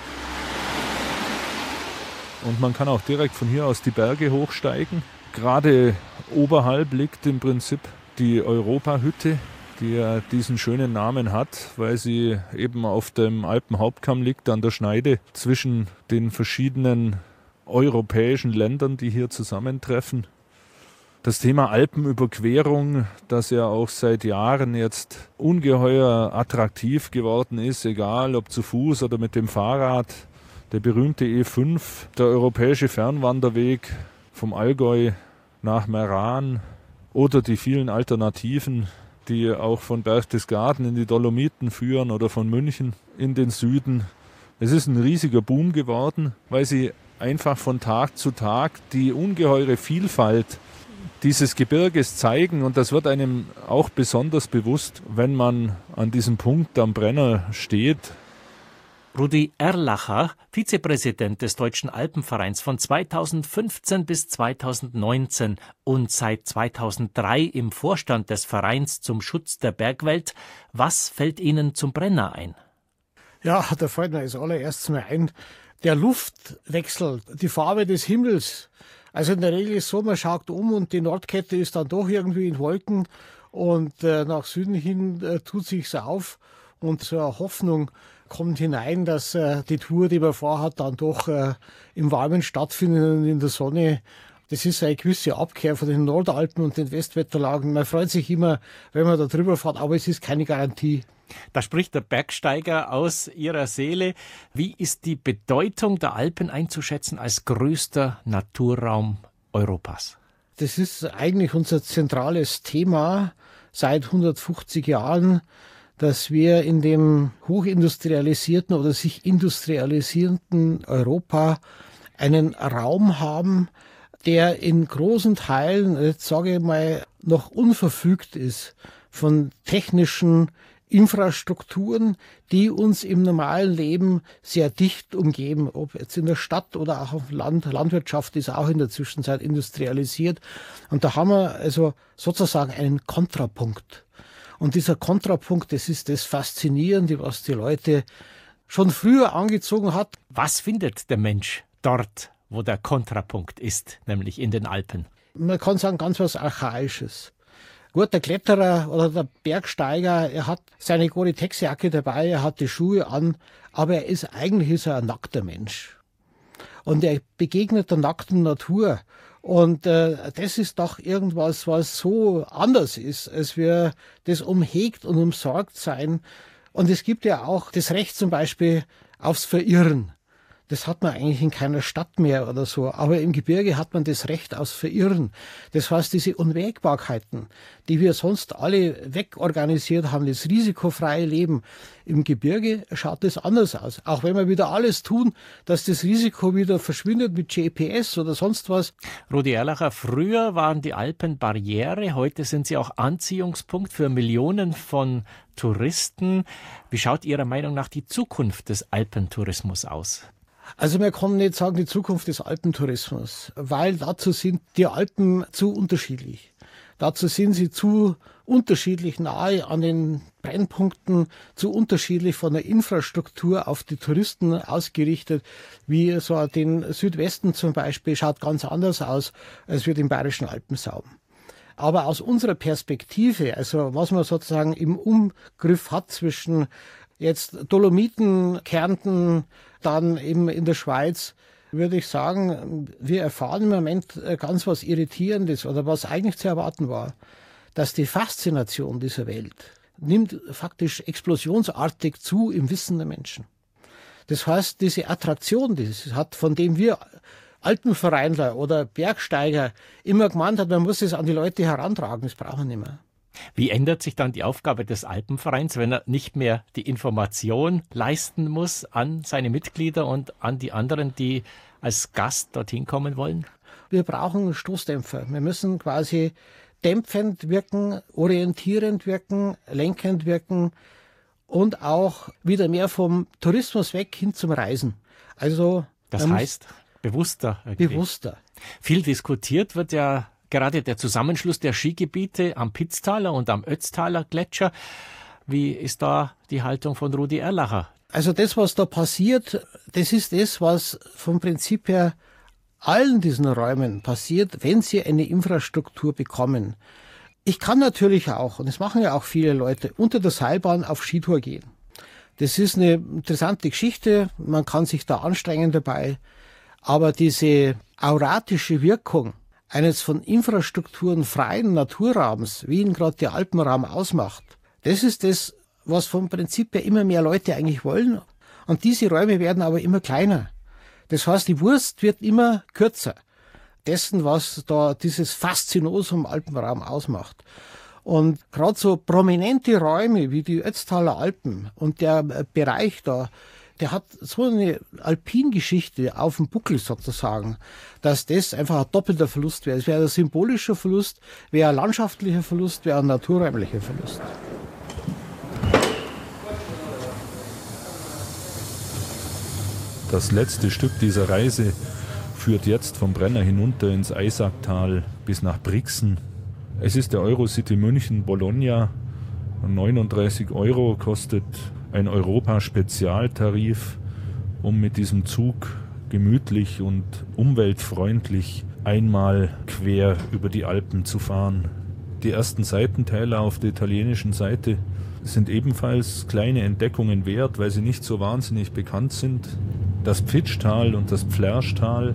Und man kann auch direkt von hier aus die Berge hochsteigen. Gerade oberhalb liegt im Prinzip die Europahütte, die ja diesen schönen Namen hat, weil sie eben auf dem Alpenhauptkamm liegt, an der Schneide zwischen den verschiedenen europäischen Ländern, die hier zusammentreffen. Das Thema Alpenüberquerung, das ja auch seit Jahren jetzt ungeheuer attraktiv geworden ist, egal ob zu Fuß oder mit dem Fahrrad. Der berühmte E fünf, der europäische Fernwanderweg vom Allgäu nach Meran oder die vielen Alternativen, die auch von Berchtesgaden in die Dolomiten führen oder von München in den Süden. Es ist ein riesiger Boom geworden, weil sie einfach von Tag zu Tag die ungeheure Vielfalt dieses Gebirges zeigen und das wird einem auch besonders bewusst, wenn man an diesem Punkt am Brenner steht. Rudi Erlacher, Vizepräsident des Deutschen Alpenvereins von zweitausendfünfzehn bis zweitausendneunzehn und seit zweitausenddrei im Vorstand des Vereins zum Schutz der Bergwelt. Was fällt Ihnen zum Brenner ein? Ja, da fällt mir als allererstes mal ein, der Luftwechsel, die Farbe des Himmels. Also in der Regel ist es so, man schaut um und die Nordkette ist dann doch irgendwie in Wolken und äh, nach Süden hin äh, tut sich's auf und so eine Hoffnung kommt hinein, dass äh, die Tour, die man vorhat, dann doch äh, im Warmen stattfindet und in der Sonne. Das ist eine gewisse Abkehr von den Nordalpen und den Westwetterlagen. Man freut sich immer, wenn man da drüber fährt, aber es ist keine Garantie. Da spricht der Bergsteiger aus Ihrer Seele. Wie ist die Bedeutung der Alpen einzuschätzen als größter Naturraum Europas? Das ist eigentlich unser zentrales Thema seit hundertfünfzig Jahren, dass wir in dem hochindustrialisierten oder sich industrialisierenden Europa einen Raum haben, der in großen Teilen, jetzt sage ich mal, noch unverfügt ist von technischen Infrastrukturen, die uns im normalen Leben sehr dicht umgeben, ob jetzt in der Stadt oder auch auf dem Land. Landwirtschaft ist auch in der Zwischenzeit industrialisiert. Und da haben wir also sozusagen einen Kontrapunkt. Und dieser Kontrapunkt, das ist das Faszinierende, was die Leute schon früher angezogen hat. Was findet der Mensch dort, wo der Kontrapunkt ist, nämlich in den Alpen? Man kann sagen, ganz was Archaisches. Gut, der Kletterer oder der Bergsteiger, er hat seine Gore-Tex-Jacke dabei, er hat die Schuhe an, aber er ist eigentlich ist er ein nackter Mensch. Und er begegnet der nackten Natur. Und äh, das ist doch irgendwas, was so anders ist, als wir das umhegt und umsorgt sein. Und es gibt ja auch das Recht zum Beispiel aufs Verirren. Das hat man eigentlich in keiner Stadt mehr oder so. Aber im Gebirge hat man das Recht aufs Verirren. Das heißt, diese Unwägbarkeiten, die wir sonst alle wegorganisiert haben, das risikofreie Leben. Im Gebirge schaut das anders aus. Auch wenn wir wieder alles tun, dass das Risiko wieder verschwindet mit G P S oder sonst was. Rudi Erlacher, früher waren die Alpen Barriere, heute sind sie auch Anziehungspunkt für Millionen von Touristen. Wie schaut Ihrer Meinung nach die Zukunft des Alpentourismus aus? Also man kann nicht sagen, die Zukunft des Alpentourismus, weil dazu sind die Alpen zu unterschiedlich. Dazu sind sie zu unterschiedlich nahe an den Brennpunkten, zu unterschiedlich von der Infrastruktur auf die Touristen ausgerichtet, wie so den Südwesten zum Beispiel schaut ganz anders aus, als wir den Bayerischen Alpensaum. Aber aus unserer Perspektive, also was man sozusagen im Umgriff hat zwischen jetzt Dolomiten, Kärnten, dann eben in der Schweiz, würde ich sagen, wir erfahren im Moment ganz was Irritierendes oder was eigentlich zu erwarten war, dass die Faszination dieser Welt nimmt faktisch explosionsartig zu im Wissen der Menschen. Das heißt, diese Attraktion, die es hat, von dem wir Alpenvereinler oder Bergsteiger immer gemeint hat, man muss es an die Leute herantragen, das brauchen wir nicht mehr. Wie ändert sich dann die Aufgabe des Alpenvereins, wenn er nicht mehr die Information leisten muss an seine Mitglieder und an die anderen, die als Gast dorthin kommen wollen? Wir brauchen Stoßdämpfer. Wir müssen quasi dämpfend wirken, orientierend wirken, lenkend wirken und auch wieder mehr vom Tourismus weg hin zum Reisen. Also das heißt bewusster. Irgendwie. Bewusster. Viel diskutiert wird ja gerade der Zusammenschluss der Skigebiete am Pitztaler und am Ötztaler Gletscher. Wie ist da die Haltung von Rudi Erlacher? Also das, was da passiert, das ist das, was vom Prinzip her allen diesen Räumen passiert, wenn sie eine Infrastruktur bekommen. Ich kann natürlich auch, und das machen ja auch viele Leute, unter der Seilbahn auf Skitour gehen. Das ist eine interessante Geschichte, man kann sich da anstrengen dabei, aber diese auratische Wirkung eines von Infrastrukturen freien Naturraums, wie ihn gerade der Alpenraum ausmacht, das ist das, was vom Prinzip her immer mehr Leute eigentlich wollen. Und diese Räume werden aber immer kleiner. Das heißt, die Wurst wird immer kürzer. Dessen, was da dieses Faszinosum Alpenraum ausmacht. Und gerade so prominente Räume wie die Ötztaler Alpen und der Bereich da, der hat so eine Alpingeschichte auf dem Buckel sozusagen, dass das einfach ein doppelter Verlust wäre. Es wäre ein symbolischer Verlust, wäre ein landschaftlicher Verlust, wäre ein naturräumlicher Verlust. Das letzte Stück dieser Reise führt jetzt vom Brenner hinunter ins Eisacktal bis nach Brixen. Es ist der Eurocity München Bologna. neununddreißig Euro kostet ein Europa-Spezialtarif, um mit diesem Zug gemütlich und umweltfreundlich einmal quer über die Alpen zu fahren. Die ersten Seitentäler auf der italienischen Seite sind ebenfalls kleine Entdeckungen wert, weil sie nicht so wahnsinnig bekannt sind. Das Pfitschtal und das Pflärschtal.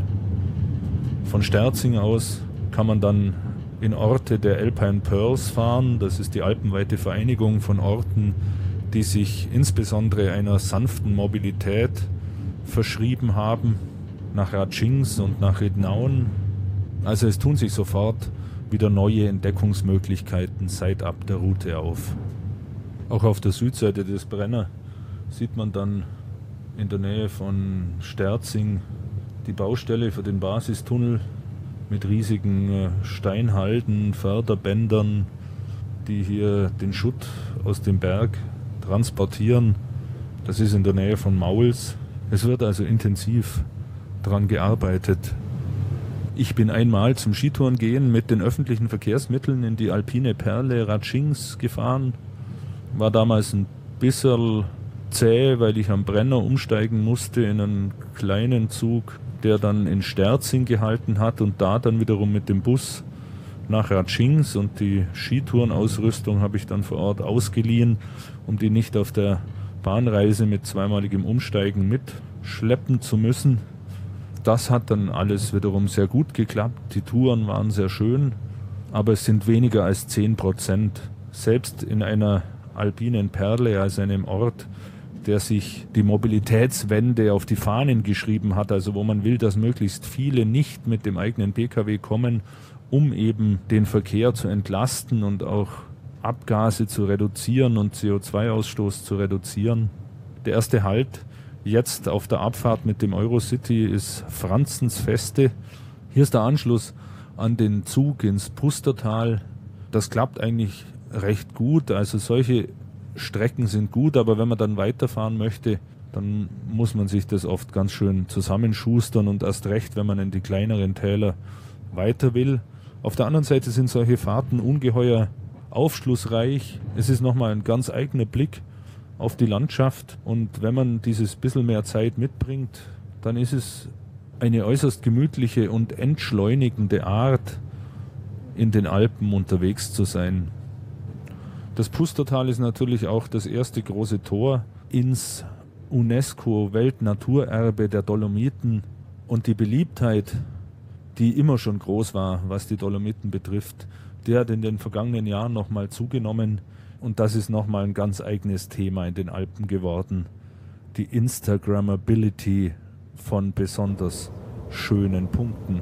Von Sterzing aus kann man dann in Orte der Alpine Pearls fahren. Das ist die alpenweite Vereinigung von Orten, die sich insbesondere einer sanften Mobilität verschrieben haben, nach Ratschings und nach Rednaun. Also es tun sich sofort wieder neue Entdeckungsmöglichkeiten seitab der Route auf. Auch auf der Südseite des Brenner sieht man dann in der Nähe von Sterzing die Baustelle für den Basistunnel mit riesigen Steinhalden, Förderbändern, die hier den Schutt aus dem Berg transportieren. Das ist in der Nähe von Mauls. Es wird also intensiv daran gearbeitet. Ich bin einmal zum Skitouren gehen mit den öffentlichen Verkehrsmitteln in die alpine Perle Ratschings gefahren. War damals ein bisschen zäh, weil ich am Brenner umsteigen musste in einen kleinen Zug, der dann in Sterzing gehalten hat und da dann wiederum mit dem Bus nach Ratschings, und die Skitourenausrüstung habe ich dann vor Ort ausgeliehen, um die nicht auf der Bahnreise mit zweimaligem Umsteigen mitschleppen zu müssen. Das hat dann alles wiederum sehr gut geklappt. Die Touren waren sehr schön, aber es sind weniger als zehn Prozent. Selbst in einer alpinen Perle, also einem Ort, der sich die Mobilitätswende auf die Fahnen geschrieben hat, also wo man will, dass möglichst viele nicht mit dem eigenen Pkw kommen, um eben den Verkehr zu entlasten und auch Abgase zu reduzieren und C O zwei Ausstoß zu reduzieren. Der erste Halt jetzt auf der Abfahrt mit dem Eurocity ist Franzensfeste. Hier ist der Anschluss an den Zug ins Pustertal. Das klappt eigentlich recht gut, also solche Strecken sind gut, aber wenn man dann weiterfahren möchte, dann muss man sich das oft ganz schön zusammenschustern und erst recht, wenn man in die kleineren Täler weiter will. Auf der anderen Seite sind solche Fahrten ungeheuer aufschlussreich. Es ist nochmal ein ganz eigener Blick auf die Landschaft, und wenn man dieses bisschen mehr Zeit mitbringt, dann ist es eine äußerst gemütliche und entschleunigende Art, in den Alpen unterwegs zu sein. Das Pustertal ist natürlich auch das erste große Tor ins UNESCO-Weltnaturerbe der Dolomiten, und die Beliebtheit, die immer schon groß war, was die Dolomiten betrifft, die hat in den vergangenen Jahren nochmal zugenommen, und das ist nochmal ein ganz eigenes Thema in den Alpen geworden. Die Instagrammability von besonders schönen Punkten.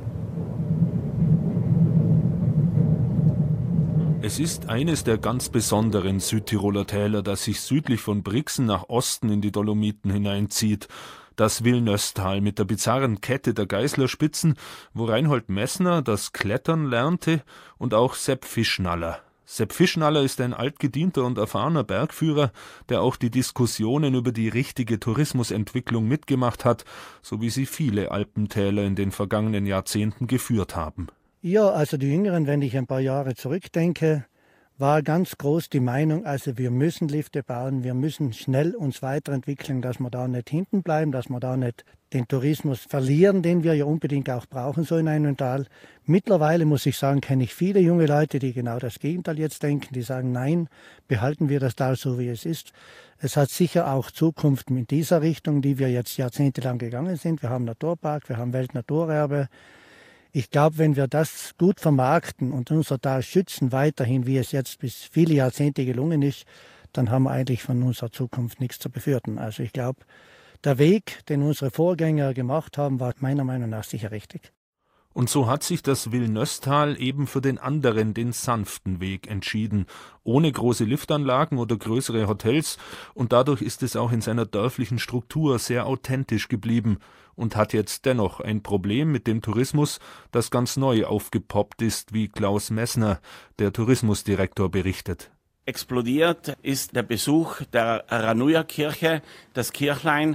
Es ist eines der ganz besonderen Südtiroler Täler, das sich südlich von Brixen nach Osten in die Dolomiten hineinzieht. Das Villeneuve-Tal mit der bizarren Kette der Geißlerspitzen, wo Reinhold Messner das Klettern lernte, und auch Sepp Fischnaller. Sepp Fischnaller ist ein altgedienter und erfahrener Bergführer, der auch die Diskussionen über die richtige Tourismusentwicklung mitgemacht hat, so wie sie viele Alpentäler in den vergangenen Jahrzehnten geführt haben. Ja, also die Jüngeren, wenn ich ein paar Jahre zurückdenke, war ganz groß die Meinung, also wir müssen Lifte bauen, wir müssen schnell uns weiterentwickeln, dass wir da nicht hinten bleiben, dass wir da nicht den Tourismus verlieren, den wir ja unbedingt auch brauchen, so in einem Tal. Mittlerweile, muss ich sagen, kenne ich viele junge Leute, die genau das Gegenteil jetzt denken, die sagen, nein, behalten wir das Tal so, wie es ist. Es hat sicher auch Zukunft in dieser Richtung, die wir jetzt jahrzehntelang gegangen sind. Wir haben Naturpark, wir haben Weltnaturerbe. Ich glaube, wenn wir das gut vermarkten und unser Tal schützen, weiterhin, wie es jetzt bis viele Jahrzehnte gelungen ist, dann haben wir eigentlich von unserer Zukunft nichts zu befürchten. Also ich glaube, der Weg, den unsere Vorgänger gemacht haben, war meiner Meinung nach sicher richtig. Und so hat sich das Villeneuve-Tal eben für den anderen, den sanften Weg entschieden, ohne große Liftanlagen oder größere Hotels, und dadurch ist es auch in seiner dörflichen Struktur sehr authentisch geblieben und hat jetzt dennoch ein Problem mit dem Tourismus, das ganz neu aufgepoppt ist, wie Klaus Messner, der Tourismusdirektor, berichtet. Explodiert ist der Besuch der Ranujā-Kirche, das Kirchlein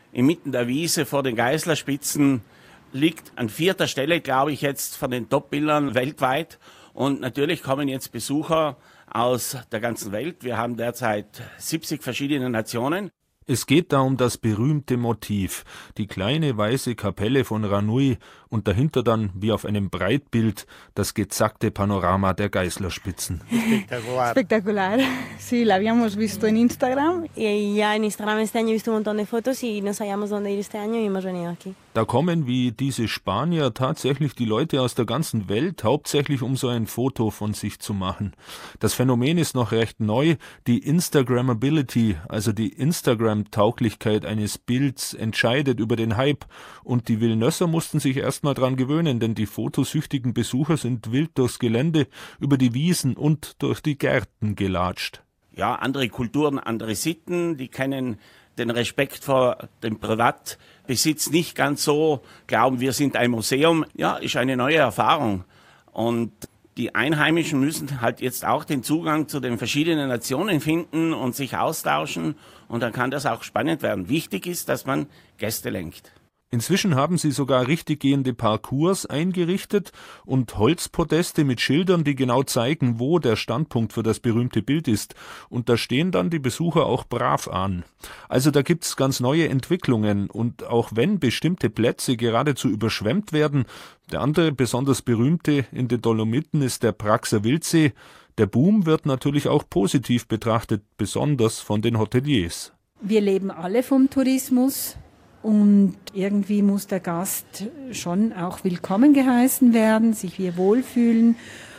inmitten der Wiese vor den Geißlerspitzen, liegt an vierter Stelle, glaube ich, jetzt von den Top-Bildern weltweit. Und natürlich kommen jetzt Besucher aus der ganzen Welt. Wir haben derzeit siebzig verschiedene Nationen. Es geht da um das berühmte Motiv, die kleine weiße Kapelle von Ranui und dahinter dann, wie auf einem Breitbild, das gezackte Panorama der Geißlerspitzen. Espectacular. Espectacular. Sí, la habíamos visto en Instagram. Y ya en Instagram este año he visto un montón de fotos y no sabíamos dónde ir este año y hemos venido aquí. Da kommen wie diese Spanier tatsächlich die Leute aus der ganzen Welt, hauptsächlich um so ein Foto von sich zu machen. Das Phänomen ist noch recht neu, die Instagrammability, also die Instagram-Tauglichkeit eines Bilds, entscheidet über den Hype. Und die Villenösser mussten sich erst mal dran gewöhnen, denn die fotosüchtigen Besucher sind wild durchs Gelände, über die Wiesen und durch die Gärten gelatscht. Ja, andere Kulturen, andere Sitten, die kennen den Respekt vor dem Privatbesitz nicht ganz so, glauben, wir sind ein Museum. Ja, ist eine neue Erfahrung. Und die Einheimischen müssen halt jetzt auch den Zugang zu den verschiedenen Nationen finden und sich austauschen. Und dann kann das auch spannend werden. Wichtig ist, dass man Gäste lenkt. Inzwischen haben sie sogar richtig gehende Parcours eingerichtet und Holzpodeste mit Schildern, die genau zeigen, wo der Standpunkt für das berühmte Bild ist. Und da stehen dann die Besucher auch brav an. Also da gibt's ganz neue Entwicklungen. Und auch wenn bestimmte Plätze geradezu überschwemmt werden, der andere besonders berühmte in den Dolomiten ist der Praxer Wildsee. Der Boom wird natürlich auch positiv betrachtet, besonders von den Hoteliers. Wir leben alle vom Tourismus. Und irgendwie muss der Gast schon auch willkommen geheißen werden, sich hier wohlfühlen.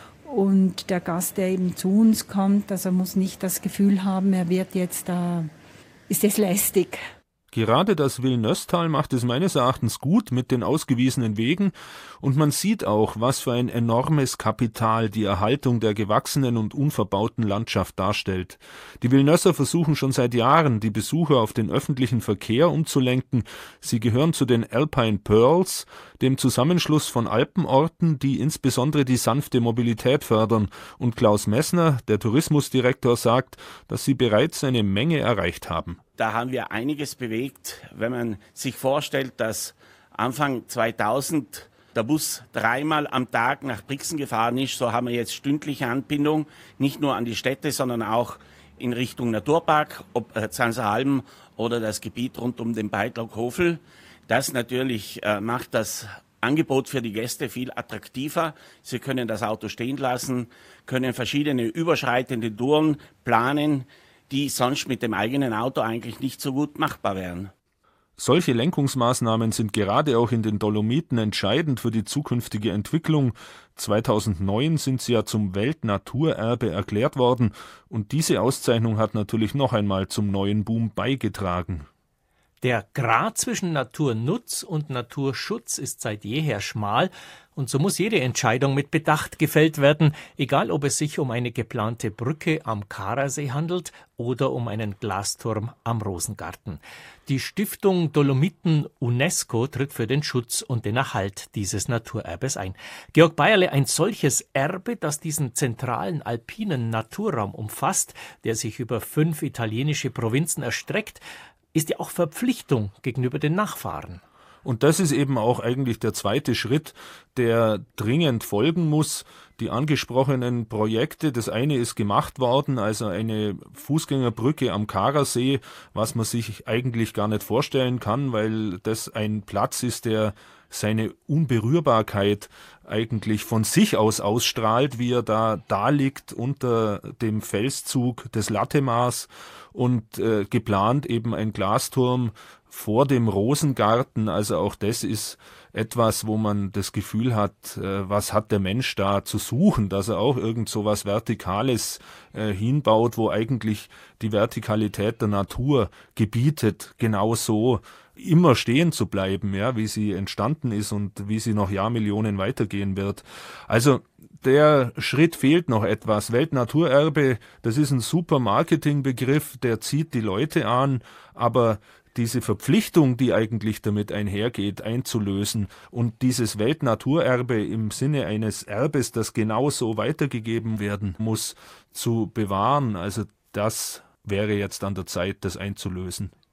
Und der Gast, der eben zu uns kommt, also muss nicht das Gefühl haben, er wird jetzt da, ist es lästig. Gerade das Villenöstal macht es meines Erachtens gut mit den ausgewiesenen Wegen und man sieht auch, was für ein enormes Kapital die Erhaltung der gewachsenen und unverbauten Landschaft darstellt. Die Villenösser versuchen schon seit Jahren, die Besucher auf den öffentlichen Verkehr umzulenken. Sie gehören zu den Alpine Pearls, dem Zusammenschluss von Alpenorten, die insbesondere die sanfte Mobilität fördern. Und Klaus Messner, der Tourismusdirektor, sagt, dass sie bereits eine Menge erreicht haben. Da haben wir einiges bewegt, wenn man sich vorstellt, dass Anfang zweitausend der Bus dreimal am Tag nach Brixen gefahren ist. So haben wir jetzt stündliche Anbindung, nicht nur an die Städte, sondern auch in Richtung Naturpark, ob äh, Zanserhalm oder das Gebiet rund um den Beitlaughofel. Das natürlich äh, macht das Angebot für die Gäste viel attraktiver. Sie können das Auto stehen lassen, können verschiedene überschreitende Touren planen, die sonst mit dem eigenen Auto eigentlich nicht so gut machbar wären. Solche Lenkungsmaßnahmen sind gerade auch in den Dolomiten entscheidend für die zukünftige Entwicklung. zweitausendneun sind sie ja zum Weltnaturerbe erklärt worden und diese Auszeichnung hat natürlich noch einmal zum neuen Boom beigetragen. Der Grat zwischen Naturnutz und Naturschutz ist seit jeher schmal und so muss jede Entscheidung mit Bedacht gefällt werden, egal ob es sich um eine geplante Brücke am Karasee handelt oder um einen Glasturm am Rosengarten. Die Stiftung Dolomiten UNESCO tritt für den Schutz und den Erhalt dieses Naturerbes ein. Georg Bayerle, ein solches Erbe, das diesen zentralen alpinen Naturraum umfasst, der sich über fünf italienische Provinzen erstreckt, ist ja auch Verpflichtung gegenüber den Nachfahren. Und das ist eben auch eigentlich der zweite Schritt, der dringend folgen muss. Die angesprochenen Projekte, das eine ist gemacht worden, also eine Fußgängerbrücke am Karasee, was man sich eigentlich gar nicht vorstellen kann, weil das ein Platz ist, der seine Unberührbarkeit eigentlich von sich aus ausstrahlt, wie er da da liegt unter dem Felszug des Lattemars und äh, geplant eben ein Glasturm vor dem Rosengarten. Also auch das ist etwas, wo man das Gefühl hat, äh, was hat der Mensch da zu suchen, dass er auch irgend so was Vertikales äh, hinbaut, wo eigentlich die Vertikalität der Natur gebietet, genau so immer stehen zu bleiben, ja, wie sie entstanden ist und wie sie noch Jahrmillionen weitergehen wird. Also der Schritt fehlt noch etwas. Weltnaturerbe, das ist ein super Marketingbegriff, der zieht die Leute an, aber diese Verpflichtung, die eigentlich damit einhergeht, einzulösen und dieses Weltnaturerbe im Sinne eines Erbes, das genauso weitergegeben werden muss, zu bewahren, also das wäre jetzt an der Zeit, das einzulösen.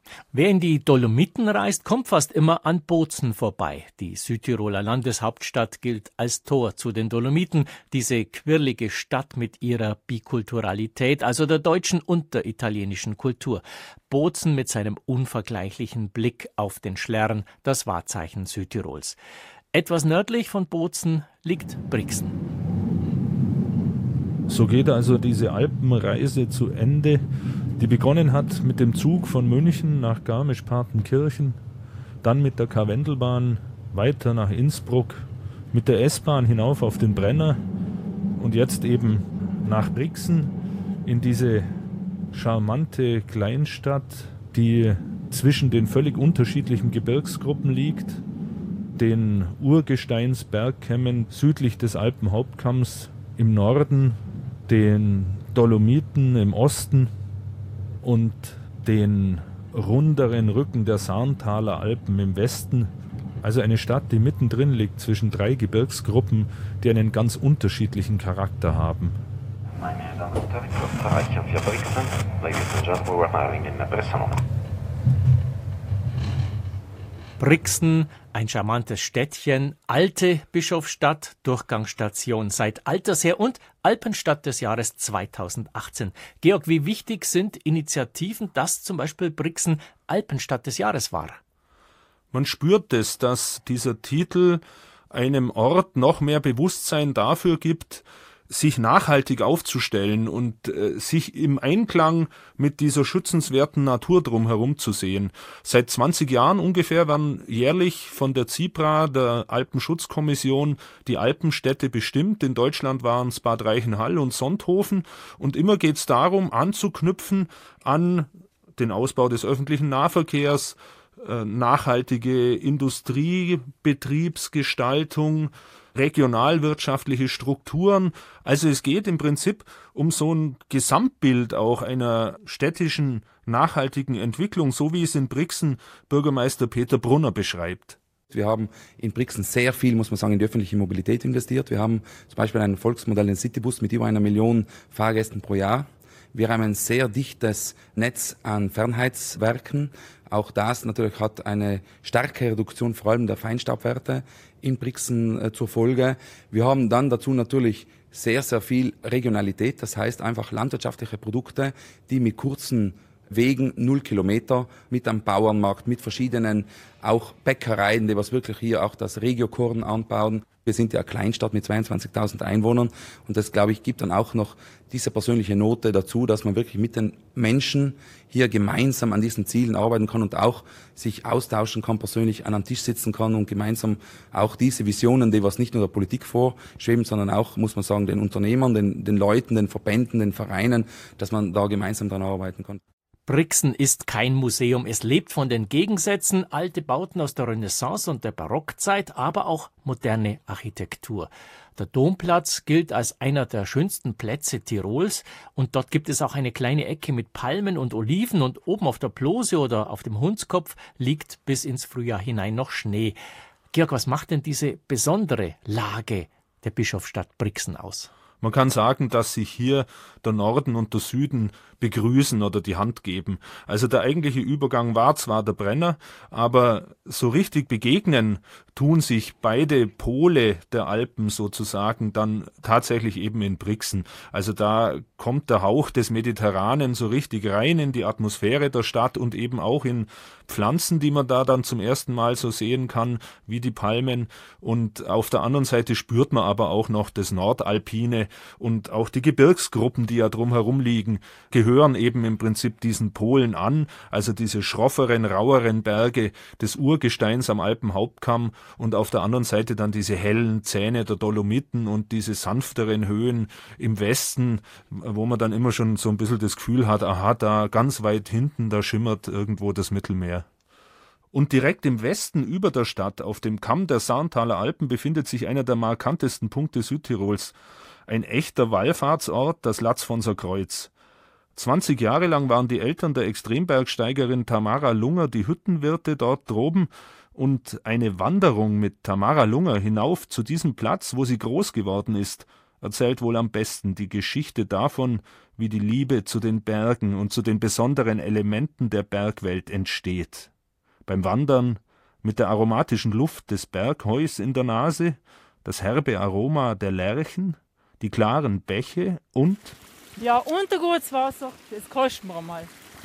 Wer in die Dolomiten reist, kommt fast immer an Bozen vorbei. Die Südtiroler Landeshauptstadt gilt als Tor zu den Dolomiten, diese quirlige Stadt mit ihrer Bikulturalität, also der deutschen und der italienischen Kultur. Bozen mit seinem unvergleichlichen Blick auf den Schlern, das Wahrzeichen Südtirols. Etwas nördlich von Bozen liegt Brixen. So geht also diese Alpenreise zu Ende, die begonnen hat mit dem Zug von München nach Garmisch-Partenkirchen, dann mit der Karwendelbahn weiter nach Innsbruck, mit der S-Bahn hinauf auf den Brenner und jetzt eben nach Brixen in diese charmante Kleinstadt, die zwischen den völlig unterschiedlichen Gebirgsgruppen liegt, den Urgesteinsbergkämmen südlich des Alpenhauptkamms im Norden, den Dolomiten im Osten und den runderen Rücken der Sarntaler Alpen im Westen. Also eine Stadt, die mittendrin liegt zwischen drei Gebirgsgruppen, die einen ganz unterschiedlichen Charakter haben. Meine Damen und Herren, kurz erreichen für Brixen. Ladies and gentlemen, we're arriving in Brixen. Brixen, ein charmantes Städtchen, alte Bischofsstadt, Durchgangsstation seit alters her und Alpenstadt des Jahres zweitausendachtzehn. Georg, wie wichtig sind Initiativen, dass zum Beispiel Brixen Alpenstadt des Jahres war? Man spürt es, dass dieser Titel einem Ort noch mehr Bewusstsein dafür gibt, sich nachhaltig aufzustellen und äh, sich im Einklang mit dieser schützenswerten Natur drumherum zu sehen. Seit zwanzig Jahren ungefähr werden jährlich von der CIPRA, der Alpenschutzkommission, die Alpenstädte bestimmt. In Deutschland waren es Bad Reichenhall und Sonthofen. Und immer geht es darum, anzuknüpfen an den Ausbau des öffentlichen Nahverkehrs, äh, nachhaltige Industriebetriebsgestaltung, regionalwirtschaftliche Strukturen. Also es geht im Prinzip um so ein Gesamtbild auch einer städtischen nachhaltigen Entwicklung, so wie es in Brixen Bürgermeister Peter Brunner beschreibt. Wir haben in Brixen sehr viel, muss man sagen, in die öffentliche Mobilität investiert. Wir haben zum Beispiel einen Volksmodell, den Citybus mit über einer Million Fahrgästen pro Jahr. Wir haben ein sehr dichtes Netz an Fernheitswerken. Auch das natürlich hat eine starke Reduktion vor allem der Feinstaubwerte in Brixen äh, zur Folge. Wir haben dann dazu natürlich sehr, sehr viel Regionalität. Das heißt einfach landwirtschaftliche Produkte, die mit kurzen Wegen, null Kilometer, mit einem Bauernmarkt, mit verschiedenen auch Bäckereien, die was wirklich hier auch das Regiokorn anbauen. Wir sind ja eine Kleinstadt mit zweiundzwanzigtausend Einwohnern und das, glaube ich, gibt dann auch noch diese persönliche Note dazu, dass man wirklich mit den Menschen hier gemeinsam an diesen Zielen arbeiten kann und auch sich austauschen kann, persönlich an einem Tisch sitzen kann und gemeinsam auch diese Visionen, die was nicht nur der Politik vorschweben, sondern auch, muss man sagen, den Unternehmern, den, den Leuten, den Verbänden, den Vereinen, dass man da gemeinsam daran arbeiten kann. Brixen ist kein Museum. Es lebt von den Gegensätzen, alte Bauten aus der Renaissance und der Barockzeit, aber auch moderne Architektur. Der Domplatz gilt als einer der schönsten Plätze Tirols und dort gibt es auch eine kleine Ecke mit Palmen und Oliven und oben auf der Plose oder auf dem Hundskopf liegt bis ins Frühjahr hinein noch Schnee. Georg, was macht denn diese besondere Lage der Bischofsstadt Brixen aus? Man kann sagen, dass sich hier der Norden und der Süden begrüßen oder die Hand geben. Also der eigentliche Übergang war zwar der Brenner, aber so richtig begegnen tun sich beide Pole der Alpen sozusagen dann tatsächlich eben in Brixen. Also da kommt der Hauch des Mediterranen so richtig rein in die Atmosphäre der Stadt und eben auch in Pflanzen, die man da dann zum ersten Mal so sehen kann, wie die Palmen. Und auf der anderen Seite spürt man aber auch noch das Nordalpine und auch die Gebirgsgruppen, die ja drumherum liegen, gehören eben im Prinzip diesen Polen an, also diese schrofferen, raueren Berge des Urgesteins am Alpenhauptkamm und auf der anderen Seite dann diese hellen Zähne der Dolomiten und diese sanfteren Höhen im Westen, wo man dann immer schon so ein bisschen das Gefühl hat, aha, da ganz weit hinten, da schimmert irgendwo das Mittelmeer. Und direkt im Westen über der Stadt, auf dem Kamm der Sarntaler Alpen, befindet sich einer der markantesten Punkte Südtirols. Ein echter Wallfahrtsort, das Latzfonser Kreuz. zwanzig Jahre lang waren die Eltern der Extrembergsteigerin Tamara Lunger die Hüttenwirte dort droben und eine Wanderung mit Tamara Lunger hinauf zu diesem Platz, wo sie groß geworden ist, erzählt wohl am besten die Geschichte davon, wie die Liebe zu den Bergen und zu den besonderen Elementen der Bergwelt entsteht. Beim Wandern mit der aromatischen Luft des Bergheus in der Nase, das herbe Aroma der Lärchen, die klaren Bäche und... Ja, und ein gutes Wasser, das kosten wir mal.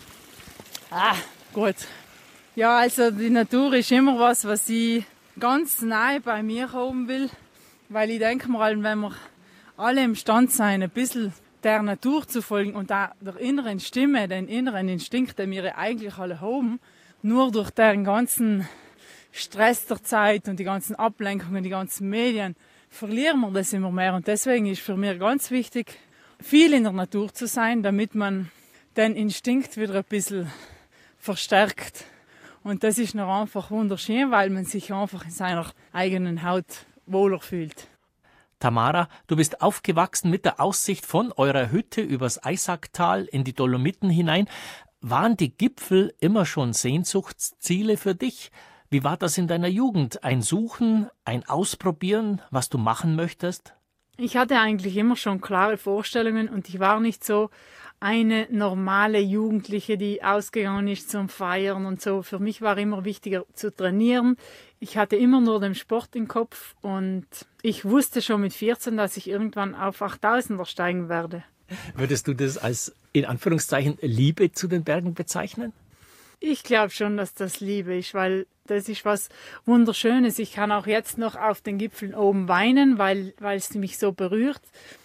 Ah, gut. Ja, also die Natur ist immer was, was ich ganz nahe bei mir haben will, weil ich denke mal, wenn wir alle imstande sein, ein bisschen der Natur zu folgen und auch der inneren Stimme, den inneren Instinkt, den wir eigentlich alle haben, nur durch den ganzen Stress der Zeit und die ganzen Ablenkungen, die ganzen Medien, verlieren wir das immer mehr. Und deswegen ist für mich ganz wichtig, viel in der Natur zu sein, damit man den Instinkt wieder ein bisschen verstärkt. Und das ist noch einfach wunderschön, weil man sich einfach in seiner eigenen Haut wohler fühlt. Tamara, du bist aufgewachsen mit der Aussicht von eurer Hütte übers Eisacktal in die Dolomiten hinein. Waren die Gipfel immer schon Sehnsuchtsziele für dich? Wie war das in deiner Jugend? Ein Suchen, ein Ausprobieren, was du machen möchtest? Ich hatte eigentlich immer schon klare Vorstellungen und ich war nicht so eine normale Jugendliche, die ausgegangen ist zum Feiern und so. Für mich war immer wichtiger zu trainieren. Ich hatte immer nur den Sport im Kopf und ich wusste schon mit vierzehn, dass ich irgendwann auf achttausender steigen werde. Würdest du das als, in Anführungszeichen, Liebe zu den Bergen bezeichnen? Ich glaube schon, dass das Liebe ist, weil das ist was Wunderschönes. Ich kann auch jetzt noch auf den Gipfeln oben weinen, weil, weil es mich so berührt.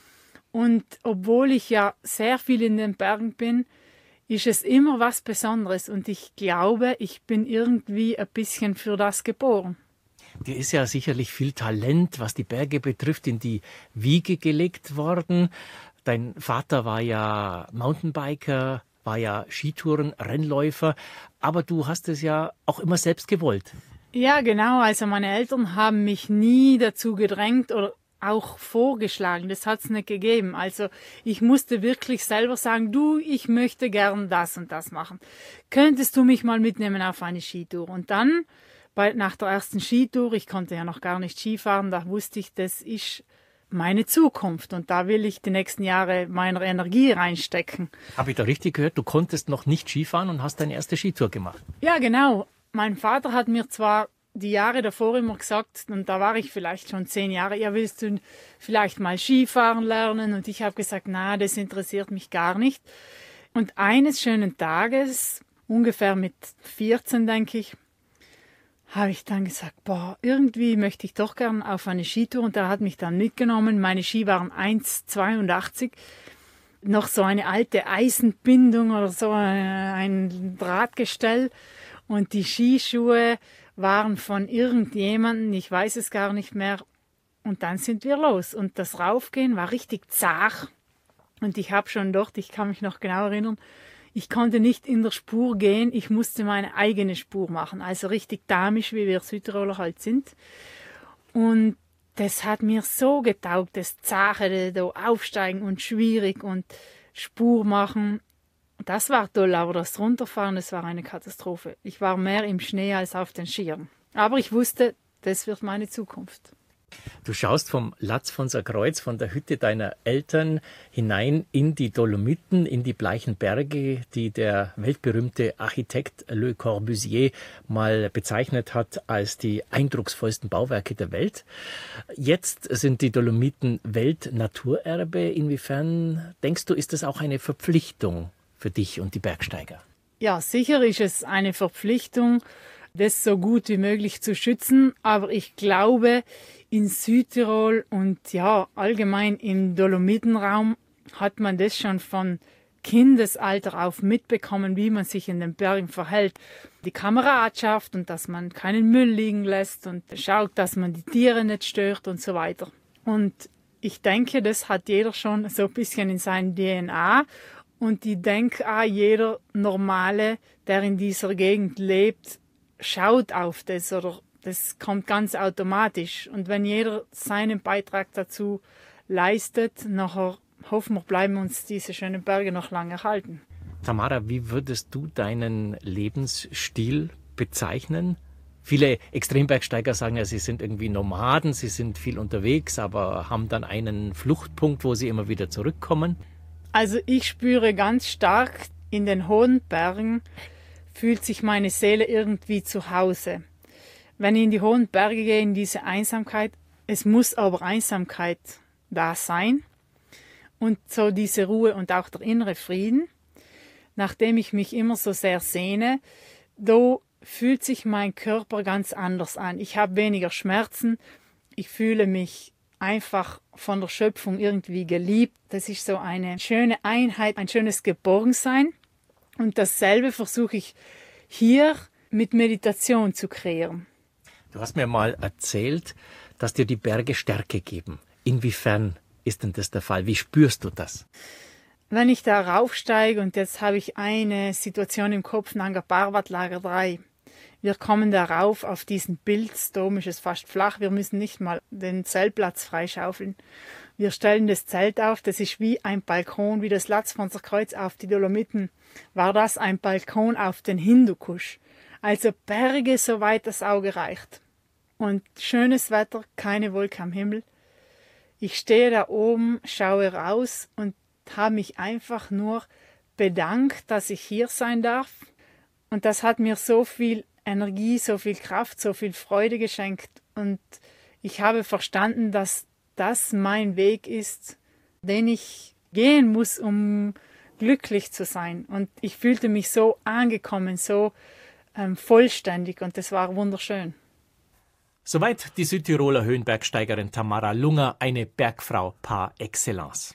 Und obwohl ich ja sehr viel in den Bergen bin, ist es immer was Besonderes. Und ich glaube, ich bin irgendwie ein bisschen für das geboren. Dir ist ja sicherlich viel Talent, was die Berge betrifft, in die Wiege gelegt worden. Dein Vater war ja Mountainbiker, war ja Skitouren, Rennläufer, aber du hast es ja auch immer selbst gewollt. Ja, genau. Also meine Eltern haben mich nie dazu gedrängt oder auch vorgeschlagen. Das hat es nicht gegeben. Also ich musste wirklich selber sagen, du, ich möchte gern das und das machen. Könntest du mich mal mitnehmen auf eine Skitour? Und dann, bei, nach der ersten Skitour, ich konnte ja noch gar nicht Skifahren, da wusste ich, das ist meine Zukunft und da will ich die nächsten Jahre meine Energie reinstecken. Habe ich da richtig gehört? Du konntest noch nicht Skifahren und hast deine erste Skitour gemacht? Ja, genau. Mein Vater hat mir zwar die Jahre davor immer gesagt, und da war ich vielleicht schon zehn Jahre, ja, willst du vielleicht mal Skifahren lernen? Und ich habe gesagt, na, das interessiert mich gar nicht. Und eines schönen Tages, ungefähr mit vierzehn, denke ich, habe ich dann gesagt, boah, irgendwie möchte ich doch gern auf eine Skitour. Und er hat mich dann mitgenommen. Meine Ski waren eins Komma zweiundachtzig. Noch so eine alte Eisenbindung oder so ein Drahtgestell. Und die Skischuhe waren von irgendjemandem, ich weiß es gar nicht mehr. Und dann sind wir los. Und das Raufgehen war richtig zart. Und ich habe schon dort, ich kann mich noch genau erinnern, ich konnte nicht in der Spur gehen, ich musste meine eigene Spur machen, also richtig damisch, wie wir Südtiroler halt sind. Und das hat mir so getaugt, das Zache, da aufsteigen und schwierig und Spur machen. Das war toll, aber das Runterfahren, das war eine Katastrophe. Ich war mehr im Schnee als auf den Skiern. Aber ich wusste, das wird meine Zukunft. Du schaust vom Latzfonser Kreuz, von der Hütte deiner Eltern hinein in die Dolomiten, in die bleichen Berge, die der weltberühmte Architekt Le Corbusier mal bezeichnet hat als die eindrucksvollsten Bauwerke der Welt. Jetzt sind die Dolomiten Weltnaturerbe. Inwiefern, denkst du, ist das auch eine Verpflichtung für dich und die Bergsteiger? Ja, sicher ist es eine Verpflichtung, das so gut wie möglich zu schützen. Aber ich glaube, in Südtirol und ja allgemein im Dolomitenraum hat man das schon von Kindesalter auf mitbekommen, wie man sich in den Bergen verhält. Die Kameradschaft und dass man keinen Müll liegen lässt und schaut, dass man die Tiere nicht stört und so weiter. Und ich denke, das hat jeder schon so ein bisschen in seinem D N A. Und ich denke auch, jeder Normale, der in dieser Gegend lebt, schaut auf das oder das kommt ganz automatisch. Und wenn jeder seinen Beitrag dazu leistet, nachher hoffen wir, bleiben uns diese schönen Berge noch lange erhalten. Tamara, wie würdest du deinen Lebensstil bezeichnen? Viele Extrembergsteiger sagen ja, sie sind irgendwie Nomaden, sie sind viel unterwegs, aber haben dann einen Fluchtpunkt, wo sie immer wieder zurückkommen. Also ich spüre ganz stark, in den hohen Bergen fühlt sich meine Seele irgendwie zu Hause. Wenn ich in die hohen Berge gehe, in diese Einsamkeit, es muss aber Einsamkeit da sein und so diese Ruhe und auch der innere Frieden, nachdem ich mich immer so sehr sehne, da fühlt sich mein Körper ganz anders an. Ich habe weniger Schmerzen, ich fühle mich einfach von der Schöpfung irgendwie geliebt. Das ist so eine schöne Einheit, ein schönes Geborgensein. Und dasselbe versuche ich hier mit Meditation zu kreieren. Du hast mir mal erzählt, dass dir die Berge Stärke geben. Inwiefern ist denn das der Fall? Wie spürst du das? Wenn ich da raufsteige, und jetzt habe ich eine Situation im Kopf, Nanga Parbat Lager drei. Wir kommen da rauf auf diesen Pilzdom, ist es fast flach, wir müssen nicht mal den Zeltplatz freischaufeln. Wir stellen das Zelt auf, das ist wie ein Balkon, wie das Latzfonser Kreuz auf die Dolomiten, war das ein Balkon auf den Hindukusch. Also Berge, soweit das Auge reicht. Und schönes Wetter, keine Wolke am Himmel. Ich stehe da oben, schaue raus und habe mich einfach nur bedankt, dass ich hier sein darf. Und das hat mir so viel Energie, so viel Kraft, so viel Freude geschenkt. Und ich habe verstanden, dass das mein Weg ist, den ich gehen muss, um glücklich zu sein. Und ich fühlte mich so angekommen, so ähm, vollständig, und das war wunderschön. Soweit die Südtiroler Höhenbergsteigerin Tamara Lunger, eine Bergfrau par excellence.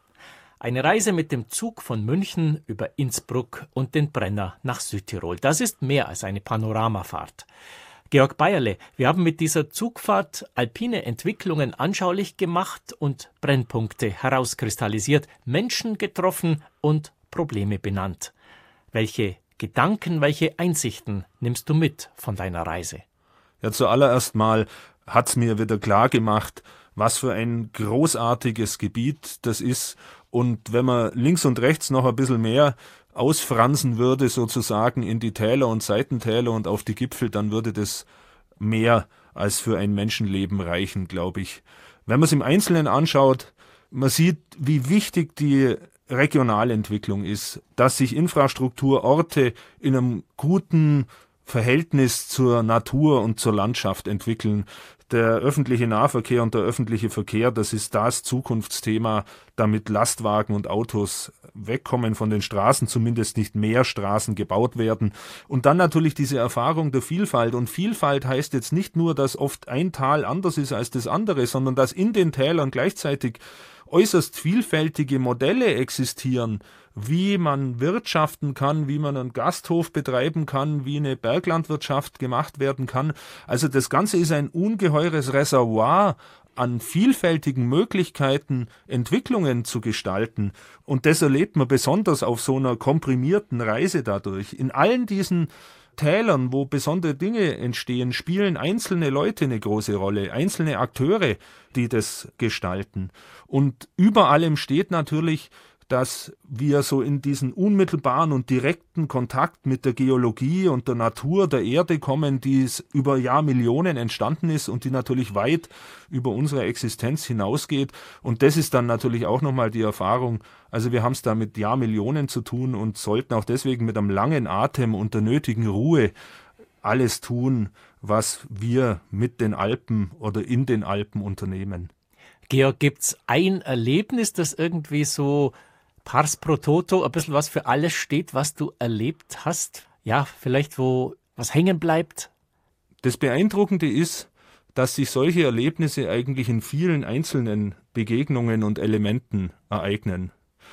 Eine Reise mit dem Zug von München über Innsbruck und den Brenner nach Südtirol. Das ist mehr als eine Panoramafahrt. Georg Bayerle, wir haben mit dieser Zugfahrt alpine Entwicklungen anschaulich gemacht und Brennpunkte herauskristallisiert, Menschen getroffen und Probleme benannt. Welche Gedanken, welche Einsichten nimmst du mit von deiner Reise? Ja, zuallererst mal hat's mir wieder klar gemacht, was für ein großartiges Gebiet das ist. Und wenn man links und rechts noch ein bisschen mehr ausfransen würde, sozusagen in die Täler und Seitentäler und auf die Gipfel, dann würde das mehr als für ein Menschenleben reichen, glaube ich. Wenn man es im Einzelnen anschaut, man sieht, wie wichtig die Regionalentwicklung ist, dass sich Infrastrukturorte in einem guten Verhältnis zur Natur und zur Landschaft entwickeln. Der öffentliche Nahverkehr und der öffentliche Verkehr, das ist das Zukunftsthema, damit Lastwagen und Autos wegkommen von den Straßen, zumindest nicht mehr Straßen gebaut werden. Und dann natürlich diese Erfahrung der Vielfalt. Und Vielfalt heißt jetzt nicht nur, dass oft ein Tal anders ist als das andere, sondern dass in den Tälern gleichzeitig äußerst vielfältige Modelle existieren, wie man wirtschaften kann, wie man einen Gasthof betreiben kann, wie eine Berglandwirtschaft gemacht werden kann. Also das Ganze ist ein ungeheures Reservoir an vielfältigen Möglichkeiten, Entwicklungen zu gestalten. Und das erlebt man besonders auf so einer komprimierten Reise dadurch. In allen diesen Tälern, wo besondere Dinge entstehen, spielen einzelne Leute eine große Rolle, einzelne Akteure, die das gestalten. Und über allem steht natürlich, dass wir so in diesen unmittelbaren und direkten Kontakt mit der Geologie und der Natur der Erde kommen, die es über Jahrmillionen entstanden ist und die natürlich weit über unsere Existenz hinausgeht. Und das ist dann natürlich auch nochmal die Erfahrung, also wir haben es da mit Jahrmillionen zu tun und sollten auch deswegen mit einem langen Atem und der nötigen Ruhe alles tun, was wir mit den Alpen oder in den Alpen unternehmen. Georg, gibt's ein Erlebnis, das irgendwie so pars pro toto, ein bisschen was für alles steht, was du erlebt hast? Ja, vielleicht wo was hängen bleibt? Das Beeindruckende ist, dass sich solche Erlebnisse eigentlich in vielen einzelnen Begegnungen und Elementen ereignen.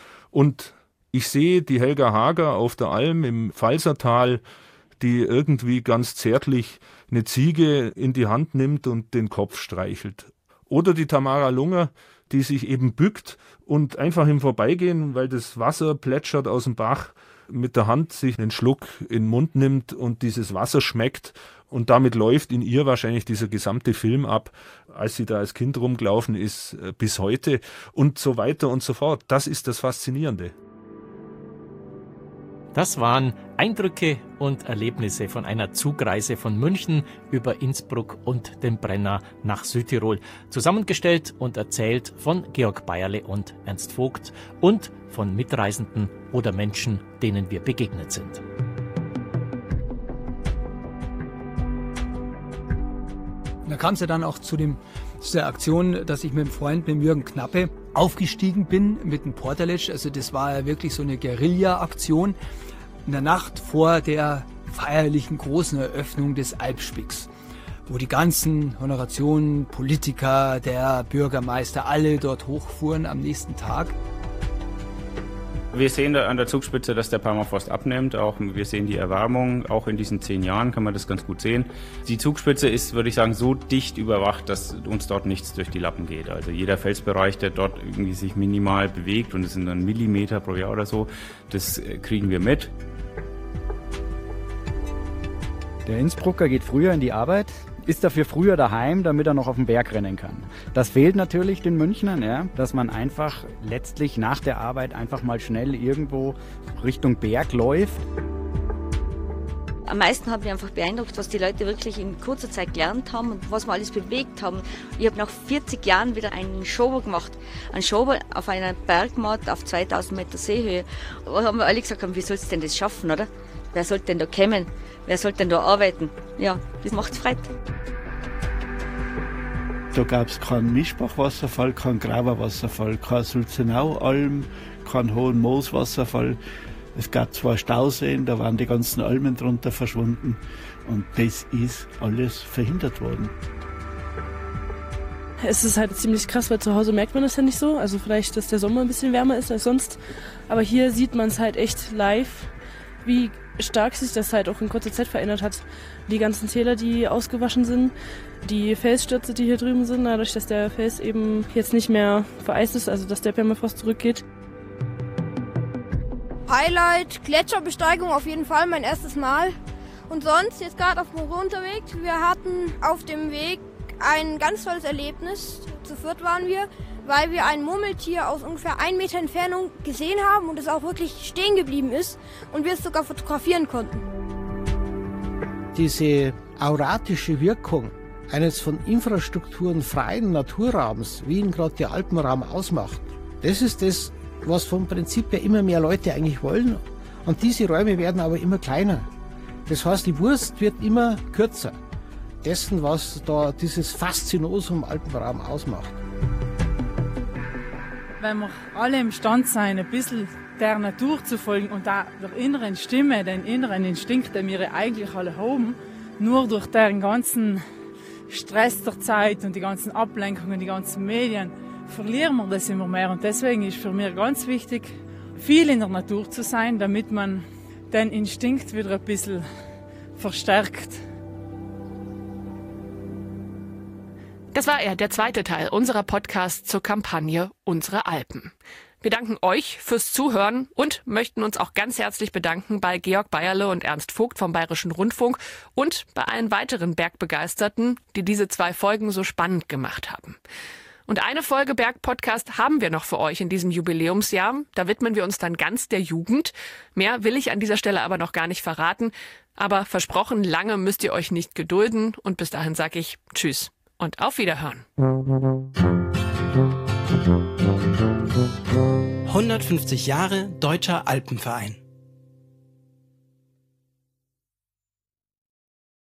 Und ich sehe die Helga Hager auf der Alm im Pfalzertal, die irgendwie ganz zärtlich eine Ziege in die Hand nimmt und den Kopf streichelt. Oder die Tamara Lunger, die sich eben bückt und einfach im Vorbeigehen, weil das Wasser plätschert aus dem Bach, mit der Hand sich einen Schluck in den Mund nimmt und dieses Wasser schmeckt. Und damit läuft in ihr wahrscheinlich dieser gesamte Film ab, als sie da als Kind rumgelaufen ist, bis heute und so weiter und so fort. Das ist das Faszinierende. Das waren Eindrücke und Erlebnisse von einer Zugreise von München über Innsbruck und den Brenner nach Südtirol. Zusammengestellt und erzählt von Georg Bayerle und Ernst Vogt und von Mitreisenden oder Menschen, denen wir begegnet sind. Da kam es ja dann auch zu, dem, zu der Aktion, dass ich mit dem Freund, mit Jürgen Knappe, aufgestiegen bin mit dem Porterletsch. Also das war ja wirklich so eine Guerilla-Aktion in der Nacht vor der feierlichen großen Eröffnung des Alpspicks, wo die ganzen Honorationen, Politiker, der Bürgermeister, alle dort hochfuhren am nächsten Tag. Wir sehen da an der Zugspitze, dass der Permafrost abnimmt. Auch wir sehen die Erwärmung. Auch in diesen zehn Jahren kann man das ganz gut sehen. Die Zugspitze ist, würde ich sagen, so dicht überwacht, dass uns dort nichts durch die Lappen geht. Also jeder Felsbereich, der dort irgendwie sich minimal bewegt, und es sind dann Millimeter pro Jahr oder so, das kriegen wir mit. Der Innsbrucker geht früher in die Arbeit, ist dafür früher daheim, damit er noch auf den Berg rennen kann. Das fehlt natürlich den Münchnern, ja, dass man einfach letztlich nach der Arbeit einfach mal schnell irgendwo Richtung Berg läuft. Am meisten hat mich einfach beeindruckt, was die Leute wirklich in kurzer Zeit gelernt haben und was wir alles bewegt haben. Ich habe nach vierzig Jahren wieder einen Schober gemacht. Einen Schober auf einer Bergmatt auf zweitausend Meter Seehöhe. Da haben wir alle gesagt, wie sollst du denn das schaffen, oder? Wer soll denn da kommen? Wer soll denn da arbeiten? Ja, das macht's Freude. Da gab es keinen Mischbach-Wasserfall, keinen Grauer-Wasserfall, keinen Sulzenau-Alm, keinen Hohen-Moos-Wasserfall. Es gab zwei Stauseen, da waren die ganzen Almen drunter verschwunden. Und das ist alles verhindert worden. Es ist halt ziemlich krass, weil zu Hause merkt man das ja nicht so. Also vielleicht, dass der Sommer ein bisschen wärmer ist als sonst. Aber hier sieht man es halt echt live, wie stark sich das halt auch in kurzer Zeit verändert hat. Die ganzen Täler, die ausgewaschen sind, die Felsstürze, die hier drüben sind, dadurch, dass der Fels eben jetzt nicht mehr vereist ist, also dass der Permafrost zurückgeht. Highlight, Gletscherbesteigung auf jeden Fall, mein erstes Mal. Und sonst, jetzt gerade auf dem Runterweg, wir hatten auf dem Weg ein ganz tolles Erlebnis. Zu viert waren wir, weil wir ein Murmeltier aus ungefähr ein Meter Entfernung gesehen haben und es auch wirklich stehen geblieben ist und wir es sogar fotografieren konnten. Diese auratische Wirkung eines von Infrastrukturen freien Naturraums, wie ihn gerade der Alpenraum ausmacht, das ist das, was vom Prinzip her immer mehr Leute eigentlich wollen. Und diese Räume werden aber immer kleiner. Das heißt, die Wurst wird immer kürzer. Dessen, was da dieses Faszinosum Alpenraum ausmacht. Wenn wir alle imstande sein, ein bisschen der Natur zu folgen und auch der inneren Stimme, den inneren Instinkt, den wir eigentlich alle haben, nur durch den ganzen Stress der Zeit und die ganzen Ablenkungen, die ganzen Medien, verlieren wir das immer mehr. Und deswegen ist für mich ganz wichtig, viel in der Natur zu sein, damit man den Instinkt wieder ein bisschen verstärkt. Das war er, der zweite Teil unserer Podcast zur Kampagne Unsere Alpen. Wir danken euch fürs Zuhören und möchten uns auch ganz herzlich bedanken bei Georg Bayerle und Ernst Vogt vom Bayerischen Rundfunk und bei allen weiteren Bergbegeisterten, die diese zwei Folgen so spannend gemacht haben. Und eine Folge Bergpodcast haben wir noch für euch in diesem Jubiläumsjahr. Da widmen wir uns dann ganz der Jugend. Mehr will ich an dieser Stelle aber noch gar nicht verraten. Aber versprochen, lange müsst ihr euch nicht gedulden. Und bis dahin sage ich Tschüss und auf Wiederhören. hundertfünfzig Jahre Deutscher Alpenverein.